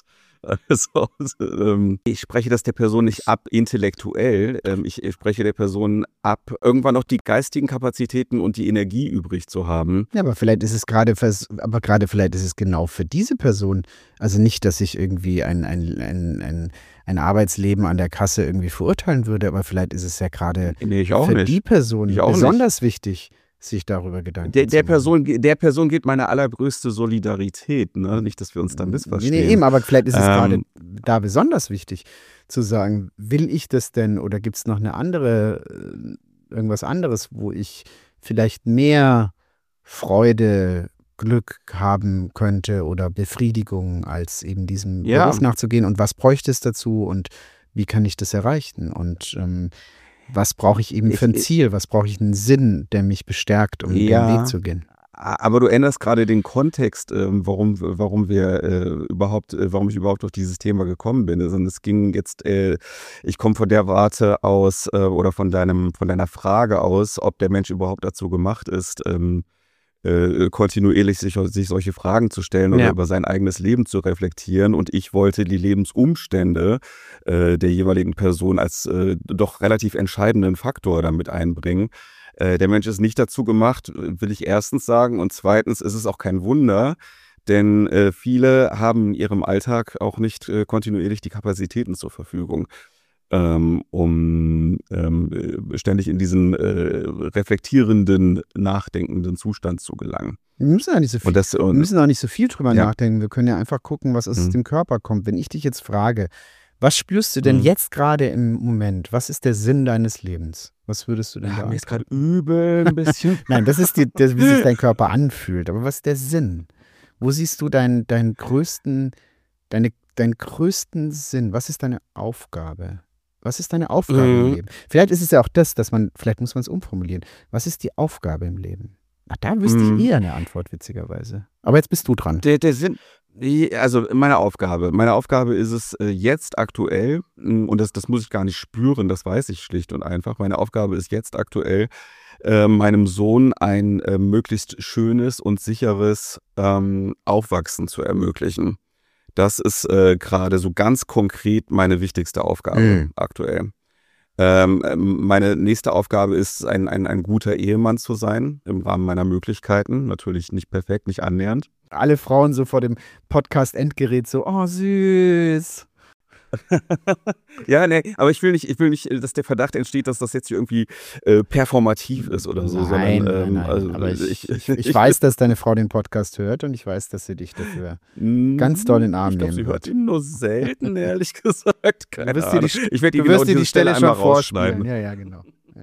Speaker 2: Ich spreche das der Person nicht ab intellektuell, ich spreche der Person ab, irgendwann noch die geistigen Kapazitäten und die Energie übrig zu haben.
Speaker 3: Ja, aber vielleicht ist es vielleicht ist es genau für diese Person, also nicht, dass ich irgendwie ein Arbeitsleben an der Kasse irgendwie verurteilen würde, aber vielleicht ist es ja gerade für die Person besonders wichtig, sich darüber Gedanken zu machen.
Speaker 2: Der Person geht meine allergrößte Solidarität, ne? Nicht, dass wir uns da missverstehen.
Speaker 3: Nee, eben, aber vielleicht ist es gerade da besonders wichtig zu sagen, will ich das denn oder gibt es noch irgendwas anderes, wo ich vielleicht mehr Freude, Glück haben könnte oder Befriedigung, als eben diesem Beruf nachzugehen, und was bräuchte es dazu und wie kann ich das erreichen und was brauche ich eben für ein Ziel? Was brauche ich einen Sinn, der mich bestärkt, um den Weg zu gehen?
Speaker 2: Aber du änderst gerade den Kontext, warum ich überhaupt auf dieses Thema gekommen bin. Und es ging jetzt, ich komme von der Warte aus oder von deiner Frage aus, ob der Mensch überhaupt dazu gemacht ist, kontinuierlich sich solche Fragen zu stellen oder über sein eigenes Leben zu reflektieren. Und ich wollte die Lebensumstände der jeweiligen Person als doch relativ entscheidenden Faktor damit einbringen. Der Mensch ist nicht dazu gemacht, will ich erstens sagen. Und zweitens ist es auch kein Wunder, denn viele haben in ihrem Alltag auch nicht kontinuierlich die Kapazitäten zur Verfügung, um ständig in diesen reflektierenden, nachdenkenden Zustand zu gelangen.
Speaker 3: Wir müssen auch nicht so viel drüber nachdenken. Wir können ja einfach gucken, was aus dem Körper kommt. Wenn ich dich jetzt frage, was spürst du denn jetzt gerade im Moment? Was ist der Sinn deines Lebens? Was würdest du denn da?
Speaker 2: Mir ist gerade übel ein bisschen.
Speaker 3: Nein, das ist wie sich dein Körper anfühlt. Aber was ist der Sinn? Wo siehst du deinen größten Sinn? Was ist deine Aufgabe? Was ist deine Aufgabe im Leben? Vielleicht ist es ja auch vielleicht muss man es umformulieren. Was ist die Aufgabe im Leben? Ach, da wüsste ich eher eine Antwort, witzigerweise. Aber jetzt bist du dran.
Speaker 2: Der Sinn, also meine Aufgabe ist es jetzt aktuell, und das muss ich gar nicht spüren, das weiß ich schlicht und einfach. Meine Aufgabe ist jetzt aktuell, meinem Sohn ein möglichst schönes und sicheres Aufwachsen zu ermöglichen. Das ist gerade so ganz konkret meine wichtigste Aufgabe aktuell. Meine nächste Aufgabe ist, ein guter Ehemann zu sein, im Rahmen meiner Möglichkeiten. Natürlich nicht perfekt, nicht annähernd.
Speaker 3: Alle Frauen so vor dem Podcast-Endgerät so, oh süß.
Speaker 2: Ja, nee, aber ich will nicht, dass der Verdacht entsteht, dass das jetzt hier irgendwie performativ ist oder so.
Speaker 3: Nein.
Speaker 2: Also
Speaker 3: Aber ich weiß, dass deine Frau den Podcast hört und ich weiß, dass sie dich dafür ganz doll in den Arm
Speaker 2: ich glaub,
Speaker 3: nehmen
Speaker 2: sie
Speaker 3: wird.
Speaker 2: hört ihn nur selten, ehrlich gesagt. Keine
Speaker 3: Du wirst dir
Speaker 2: Ahnung. Ich werde
Speaker 3: du
Speaker 2: genau
Speaker 3: wirst dir
Speaker 2: diese
Speaker 3: die Stelle
Speaker 2: einmal
Speaker 3: schon vorstellen.
Speaker 2: rausschneiden.
Speaker 3: Ja, genau.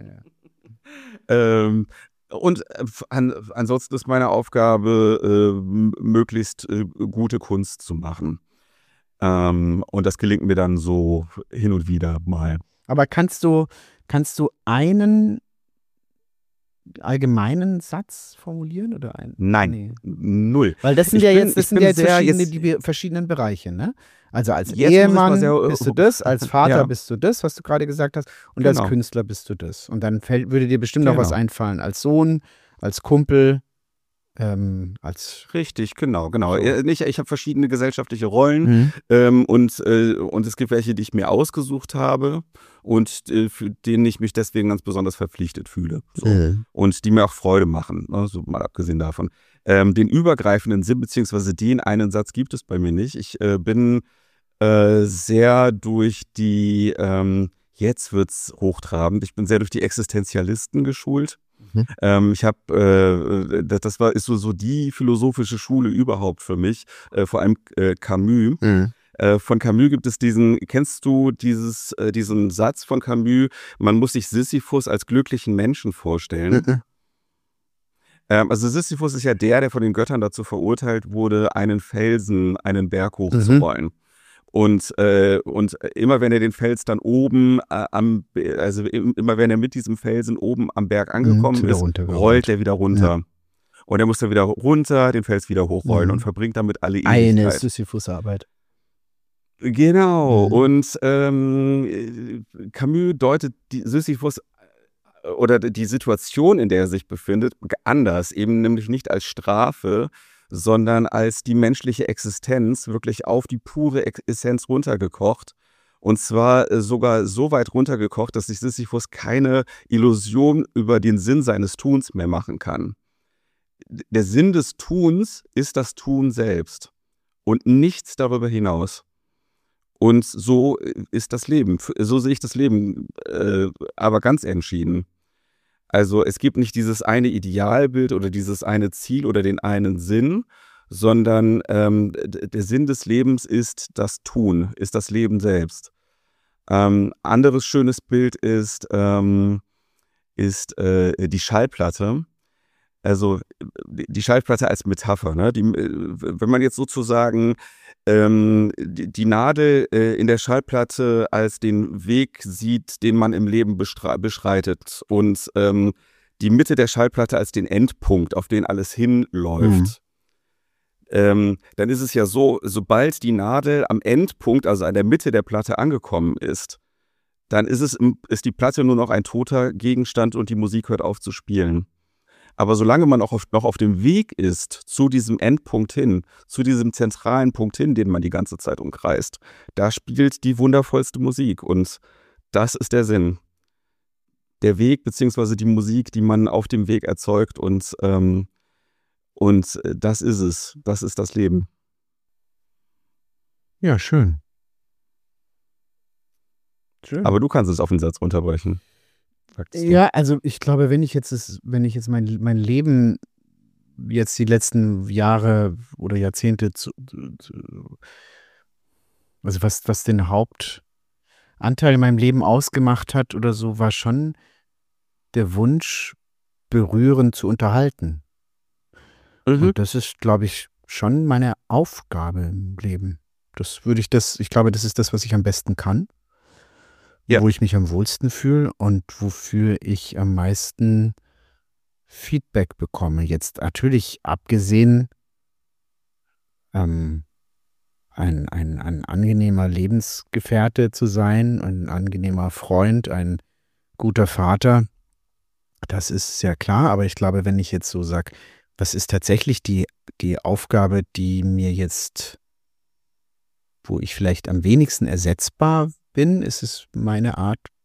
Speaker 3: Ja.
Speaker 2: Und ansonsten ist meine Aufgabe, möglichst gute Kunst zu machen. Und das gelingt mir dann so hin und wieder mal.
Speaker 3: Aber kannst du einen allgemeinen Satz formulieren oder einen?
Speaker 2: Nein,
Speaker 3: Nee.
Speaker 2: null.
Speaker 3: Weil das sind
Speaker 2: Ich
Speaker 3: ja
Speaker 2: bin-
Speaker 3: jetzt,
Speaker 2: ich bin sehr
Speaker 3: die verschiedenen Bereiche, ne? Also als
Speaker 2: Jetzt muss ich mal
Speaker 3: Ehemann
Speaker 2: sehr-
Speaker 3: bist du das, als Vater
Speaker 2: Ja.
Speaker 3: bist du das, was du gerade gesagt hast, und als
Speaker 2: Genau.
Speaker 3: Künstler bist du das. Und dann würde dir bestimmt noch was
Speaker 2: Genau.
Speaker 3: einfallen, als Sohn, als Kumpel, als
Speaker 2: Richtig, genau.
Speaker 3: So.
Speaker 2: Ich habe verschiedene gesellschaftliche Rollen und es gibt welche, die ich mir ausgesucht habe und für denen ich mich deswegen ganz besonders verpflichtet fühle. So. Und die mir auch Freude machen, ne, so mal abgesehen davon. Den übergreifenden Sinn beziehungsweise den einen Satz gibt es bei mir nicht. Ich bin sehr durch die, jetzt wird's hochtrabend, ich bin sehr durch die Existenzialisten geschult. Ich habe, ist so die philosophische Schule überhaupt für mich, vor allem Camus. Von Camus gibt es kennst du diesen Satz von Camus, man muss sich Sisyphus als glücklichen Menschen vorstellen. Also Sisyphus ist ja der von den Göttern dazu verurteilt wurde, einen Berg hochzurollen. Und immer wenn er den Fels dann oben immer wenn er mit diesem Felsen oben am Berg angekommen ist, rollt er wieder runter. Ja. Und er muss dann wieder runter, den Fels wieder hochrollen und verbringt damit alle Ewigkeit.
Speaker 3: Eine Sisyphus-Arbeit.
Speaker 2: Genau. Und Camus deutet die Sisyphus oder die Situation, in der er sich befindet, anders, eben nämlich nicht als Strafe, sondern als die menschliche Existenz wirklich auf die pure Essenz runtergekocht. Und zwar sogar so weit runtergekocht, dass sich Sisyphus keine Illusion über den Sinn seines Tuns mehr machen kann. Der Sinn des Tuns ist das Tun selbst und nichts darüber hinaus. Und so ist das Leben, so sehe ich das Leben, aber ganz entschieden. Also es gibt nicht dieses eine Idealbild oder dieses eine Ziel oder den einen Sinn, sondern der Sinn des Lebens ist das Tun, ist das Leben selbst. Anderes schönes Bild ist die Schallplatte. Also die Schallplatte als Metapher. Ne? Wenn man jetzt sozusagen die Nadel in der Schallplatte als den Weg sieht, den man im Leben beschreitet und die Mitte der Schallplatte als den Endpunkt, auf den alles hinläuft, dann ist es ja so, sobald die Nadel am Endpunkt, also an der Mitte der Platte angekommen ist, dann ist die Platte nur noch ein toter Gegenstand und die Musik hört auf zu spielen. Aber solange man noch auf dem Weg ist zu diesem Endpunkt hin, zu diesem zentralen Punkt hin, den man die ganze Zeit umkreist, da spielt die wundervollste Musik und das ist der Sinn. Der Weg beziehungsweise die Musik, die man auf dem Weg erzeugt und das ist es. Das ist das Leben.
Speaker 3: Ja, schön.
Speaker 2: Aber du kannst es auf den Satz runterbrechen.
Speaker 3: Ja, also ich glaube, wenn ich jetzt mein Leben jetzt die letzten Jahre oder Jahrzehnte also was den Hauptanteil in meinem Leben ausgemacht hat oder so, war schon der Wunsch, berührend zu unterhalten. Und das ist, glaube ich, schon meine Aufgabe im Leben. Ich glaube, das ist das, was ich am besten kann. Ja. Wo ich mich am wohlsten fühle und wofür ich am meisten Feedback bekomme. Jetzt natürlich abgesehen ein angenehmer Lebensgefährte zu sein, ein angenehmer Freund, ein guter Vater, das ist sehr klar, aber ich glaube, wenn ich jetzt so sage, was ist tatsächlich die Aufgabe, die mir jetzt, wo ich vielleicht am wenigsten ersetzbar bin, ist es meine Art,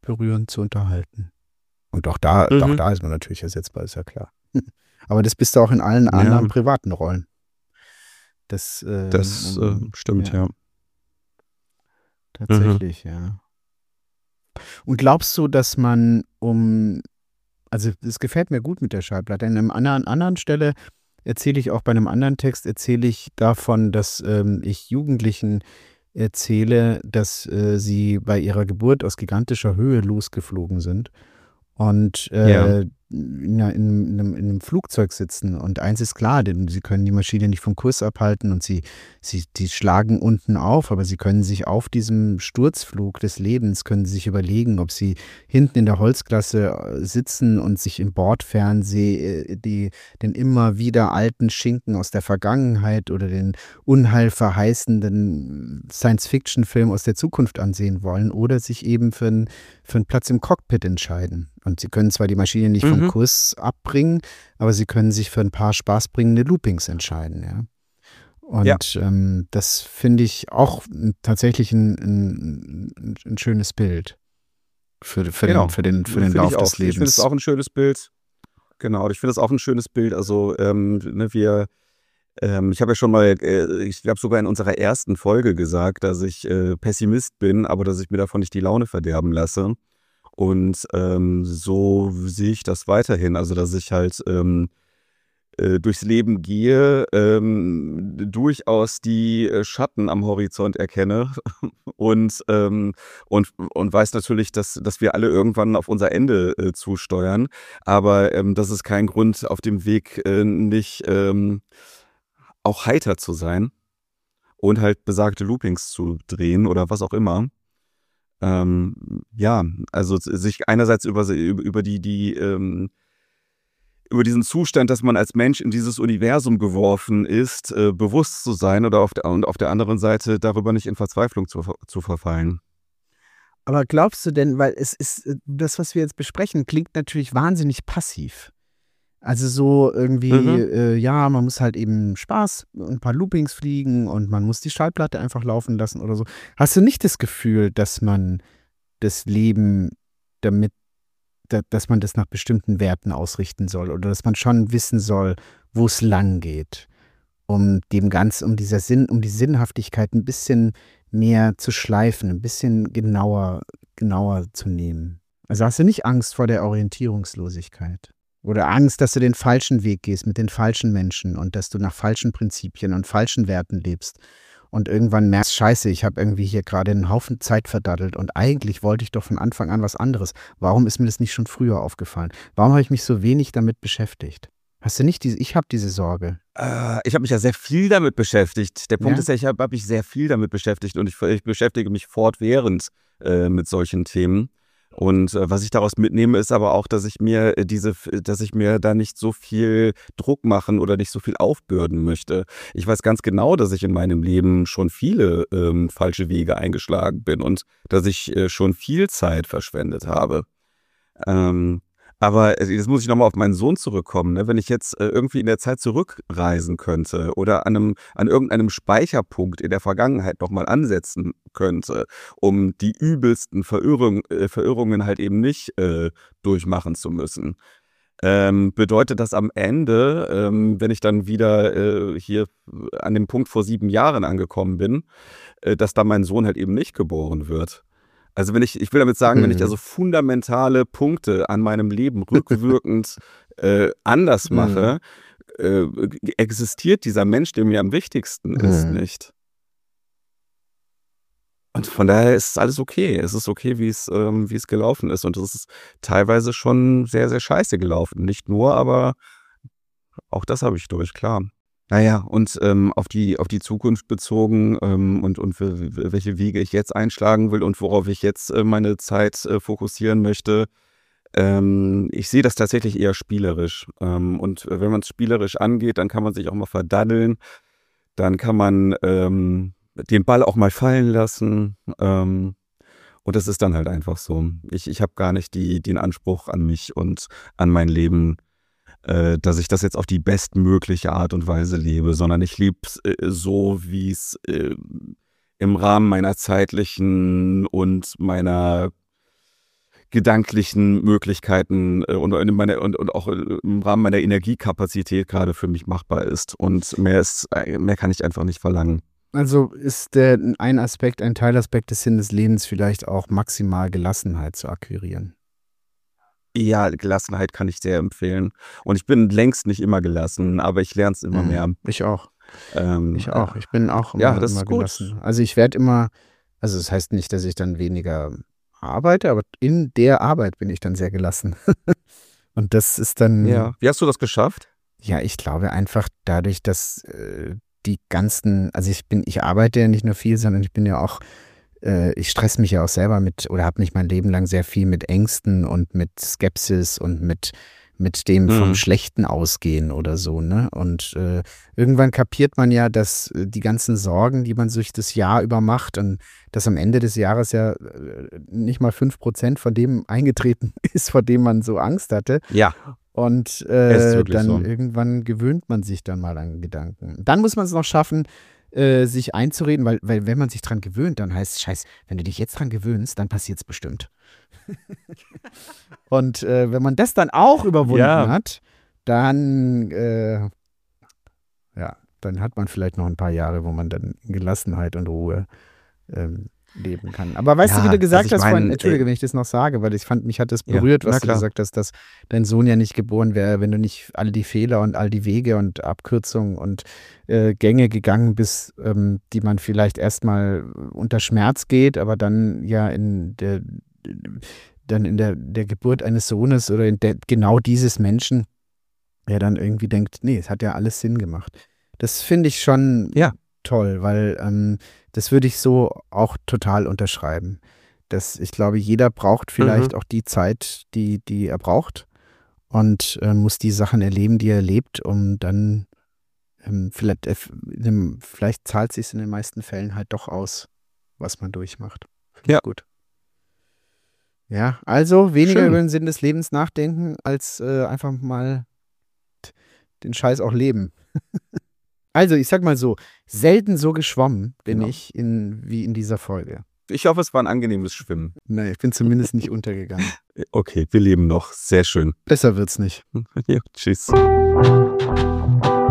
Speaker 3: berührend zu unterhalten. Und auch da ist man natürlich ersetzbar, ist ja klar. Aber das bist du auch in allen anderen privaten Rollen. Das
Speaker 2: stimmt, ja.
Speaker 3: Tatsächlich, ja. Und glaubst du, dass man also es gefällt mir gut mit der Schallplatte. An einer anderen Stelle erzähle ich auch bei einem anderen Text, davon, dass ich Jugendlichen erzähle, dass sie bei ihrer Geburt aus gigantischer Höhe losgeflogen sind und in einem Flugzeug sitzen. Und eins ist klar, denn sie können die Maschine nicht vom Kurs abhalten und sie schlagen unten auf, aber sie können sich auf diesem Sturzflug des Lebens, können sie sich überlegen, ob sie hinten in der Holzklasse sitzen und sich im Bordfernsehen den immer wieder alten Schinken aus der Vergangenheit oder den unheilverheißenden Science-Fiction-Film aus der Zukunft ansehen wollen oder sich eben für einen Platz im Cockpit entscheiden. Und sie können zwar die Maschine nicht vom Kurs abbringen, aber sie können sich für ein paar spaßbringende Loopings entscheiden, ja. Und das finde ich auch tatsächlich ein schönes Bild für den Lauf des Lebens.
Speaker 2: Ich finde es auch ein schönes Bild. Genau, ich finde es auch ein schönes Bild. Also ich habe ja schon mal, ich glaube sogar in unserer ersten Folge gesagt, dass ich Pessimist bin, aber dass ich mir davon nicht die Laune verderben lasse. Und so sehe ich das weiterhin. Also dass ich halt durchs Leben gehe, durchaus die Schatten am Horizont erkenne und weiß natürlich, dass wir alle irgendwann auf unser Ende zusteuern. Aber das ist kein Grund, auf dem Weg nicht auch heiter zu sein und halt besagte Loopings zu drehen oder was auch immer. Also sich einerseits über diesen Zustand, dass man als Mensch in dieses Universum geworfen ist, bewusst zu sein oder auf der anderen Seite darüber nicht in Verzweiflung zu verfallen.
Speaker 3: Aber glaubst du denn, weil es ist, das, was wir jetzt besprechen, klingt natürlich wahnsinnig passiv. Also so irgendwie, man muss halt eben Spaß, ein paar Loopings fliegen und man muss die Schallplatte einfach laufen lassen oder so. Hast du nicht das Gefühl, dass man das Leben dass man das nach bestimmten Werten ausrichten soll oder dass man schon wissen soll, wo es lang geht, um die Sinnhaftigkeit ein bisschen mehr zu schleifen, ein bisschen genauer zu nehmen? Also hast du nicht Angst vor der Orientierungslosigkeit? Oder Angst, dass du den falschen Weg gehst mit den falschen Menschen und dass du nach falschen Prinzipien und falschen Werten lebst und irgendwann merkst, scheiße, ich habe irgendwie hier gerade einen Haufen Zeit verdaddelt und eigentlich wollte ich doch von Anfang an was anderes. Warum ist mir das nicht schon früher aufgefallen? Warum habe ich mich so wenig damit beschäftigt? Hast du nicht ich habe diese Sorge.
Speaker 2: Ich habe mich ja sehr viel damit beschäftigt. Der Punkt ist ja, ich habe mich sehr viel damit beschäftigt und ich beschäftige mich fortwährend mit solchen Themen. Und was ich daraus mitnehme, ist aber auch, dass ich mir da nicht so viel Druck machen oder nicht so viel aufbürden möchte. Ich weiß ganz genau, dass ich in meinem Leben schon viele falsche Wege eingeschlagen bin und dass ich schon viel Zeit verschwendet habe. Aber jetzt muss ich nochmal auf meinen Sohn zurückkommen. Ne? Wenn ich jetzt irgendwie in der Zeit zurückreisen könnte oder an irgendeinem Speicherpunkt in der Vergangenheit nochmal ansetzen könnte, um die übelsten Verirrungen halt eben nicht durchmachen zu müssen, bedeutet das am Ende, wenn ich dann wieder hier an dem Punkt vor 7 Jahren angekommen bin, dass dann mein Sohn halt eben nicht geboren wird. Also ich will damit sagen, wenn ich also fundamentale Punkte an meinem Leben rückwirkend anders mache, existiert dieser Mensch, der mir am wichtigsten ist, nicht. Und von daher ist alles okay. Es ist okay, wie es gelaufen ist. Und es ist teilweise schon sehr, sehr scheiße gelaufen. Nicht nur, aber auch das habe ich durch, klar. Naja, und auf die Zukunft bezogen und welche Wege ich jetzt einschlagen will und worauf ich jetzt meine Zeit fokussieren möchte. Ich sehe das tatsächlich eher spielerisch. Und wenn man es spielerisch angeht, dann kann man sich auch mal verdaddeln. Dann kann man den Ball auch mal fallen lassen. Und das ist dann halt einfach so. Ich habe gar nicht den Anspruch an mich und an mein Leben, dass ich das jetzt auf die bestmögliche Art und Weise lebe, sondern ich lebe so, wie es im Rahmen meiner zeitlichen und meiner gedanklichen Möglichkeiten und auch im Rahmen meiner Energiekapazität gerade für mich machbar ist. Und mehr kann ich einfach nicht verlangen.
Speaker 3: Also ist ein Teilaspekt des Sinn des Lebens vielleicht auch maximal Gelassenheit zu akquirieren?
Speaker 2: Ja, Gelassenheit kann ich sehr empfehlen. Und ich bin längst nicht immer gelassen, aber ich lerne es immer mehr.
Speaker 3: Ich auch. Ich bin auch
Speaker 2: Ja, das
Speaker 3: immer
Speaker 2: ist gut.
Speaker 3: gelassen. Also ich werde immer, also das heißt nicht, dass ich dann weniger arbeite, aber in der Arbeit bin ich dann sehr gelassen. Und das ist dann,
Speaker 2: Ja. Wie hast du das geschafft?
Speaker 3: ja, ich glaube einfach dadurch, dass die ganzen, also ich arbeite ja nicht nur viel, sondern ich bin ja auch, ich stress mich ja auch selber oder habe mich mein Leben lang sehr viel mit Ängsten und mit Skepsis und mit dem vom Schlechten ausgehen oder so, ne? Und irgendwann kapiert man ja, dass die ganzen Sorgen, die man sich das Jahr über macht und dass am Ende des Jahres ja nicht mal 5% von dem eingetreten ist, vor dem man so Angst hatte.
Speaker 2: Ja.
Speaker 3: Und dann
Speaker 2: so.
Speaker 3: irgendwann gewöhnt man sich dann mal an Gedanken. Dann muss man es noch schaffen, sich einzureden, weil wenn man sich dran gewöhnt, dann heißt es, scheiß, wenn du dich jetzt dran gewöhnst, dann passiert es bestimmt. Und wenn man das dann auch überwunden hat, dann dann hat man vielleicht noch ein paar Jahre, wo man dann in Gelassenheit und Ruhe leben kann. Aber weißt du, wie du gesagt hast vorhin, entschuldige, wenn ich das noch sage, weil mich hat das berührt, was du gesagt hast, dass dein Sohn ja nicht geboren wäre, wenn du nicht alle die Fehler und all die Wege und Abkürzungen und Gänge gegangen bist, die man vielleicht erstmal unter Schmerz geht, aber dann ja in der Geburt eines Sohnes oder genau dieses Menschen, der dann irgendwie denkt, nee, es hat ja alles Sinn gemacht. Das finde ich schon toll, weil das würde ich so auch total unterschreiben. Ich glaube, jeder braucht vielleicht auch die Zeit, die er braucht und muss die Sachen erleben, die er erlebt, um dann vielleicht zahlt es sich in den meisten Fällen halt doch aus, was man durchmacht. Finde ich gut. Ja, also weniger über den Sinn des Lebens nachdenken, als einfach mal den Scheiß auch leben. Also, ich sag mal so, selten so geschwommen bin ich wie in dieser Folge.
Speaker 2: Ich hoffe, es war ein angenehmes Schwimmen.
Speaker 3: Nein, ich bin zumindest nicht untergegangen.
Speaker 2: Okay, wir leben noch. Sehr schön.
Speaker 3: Besser wird's nicht.
Speaker 2: Ja, tschüss.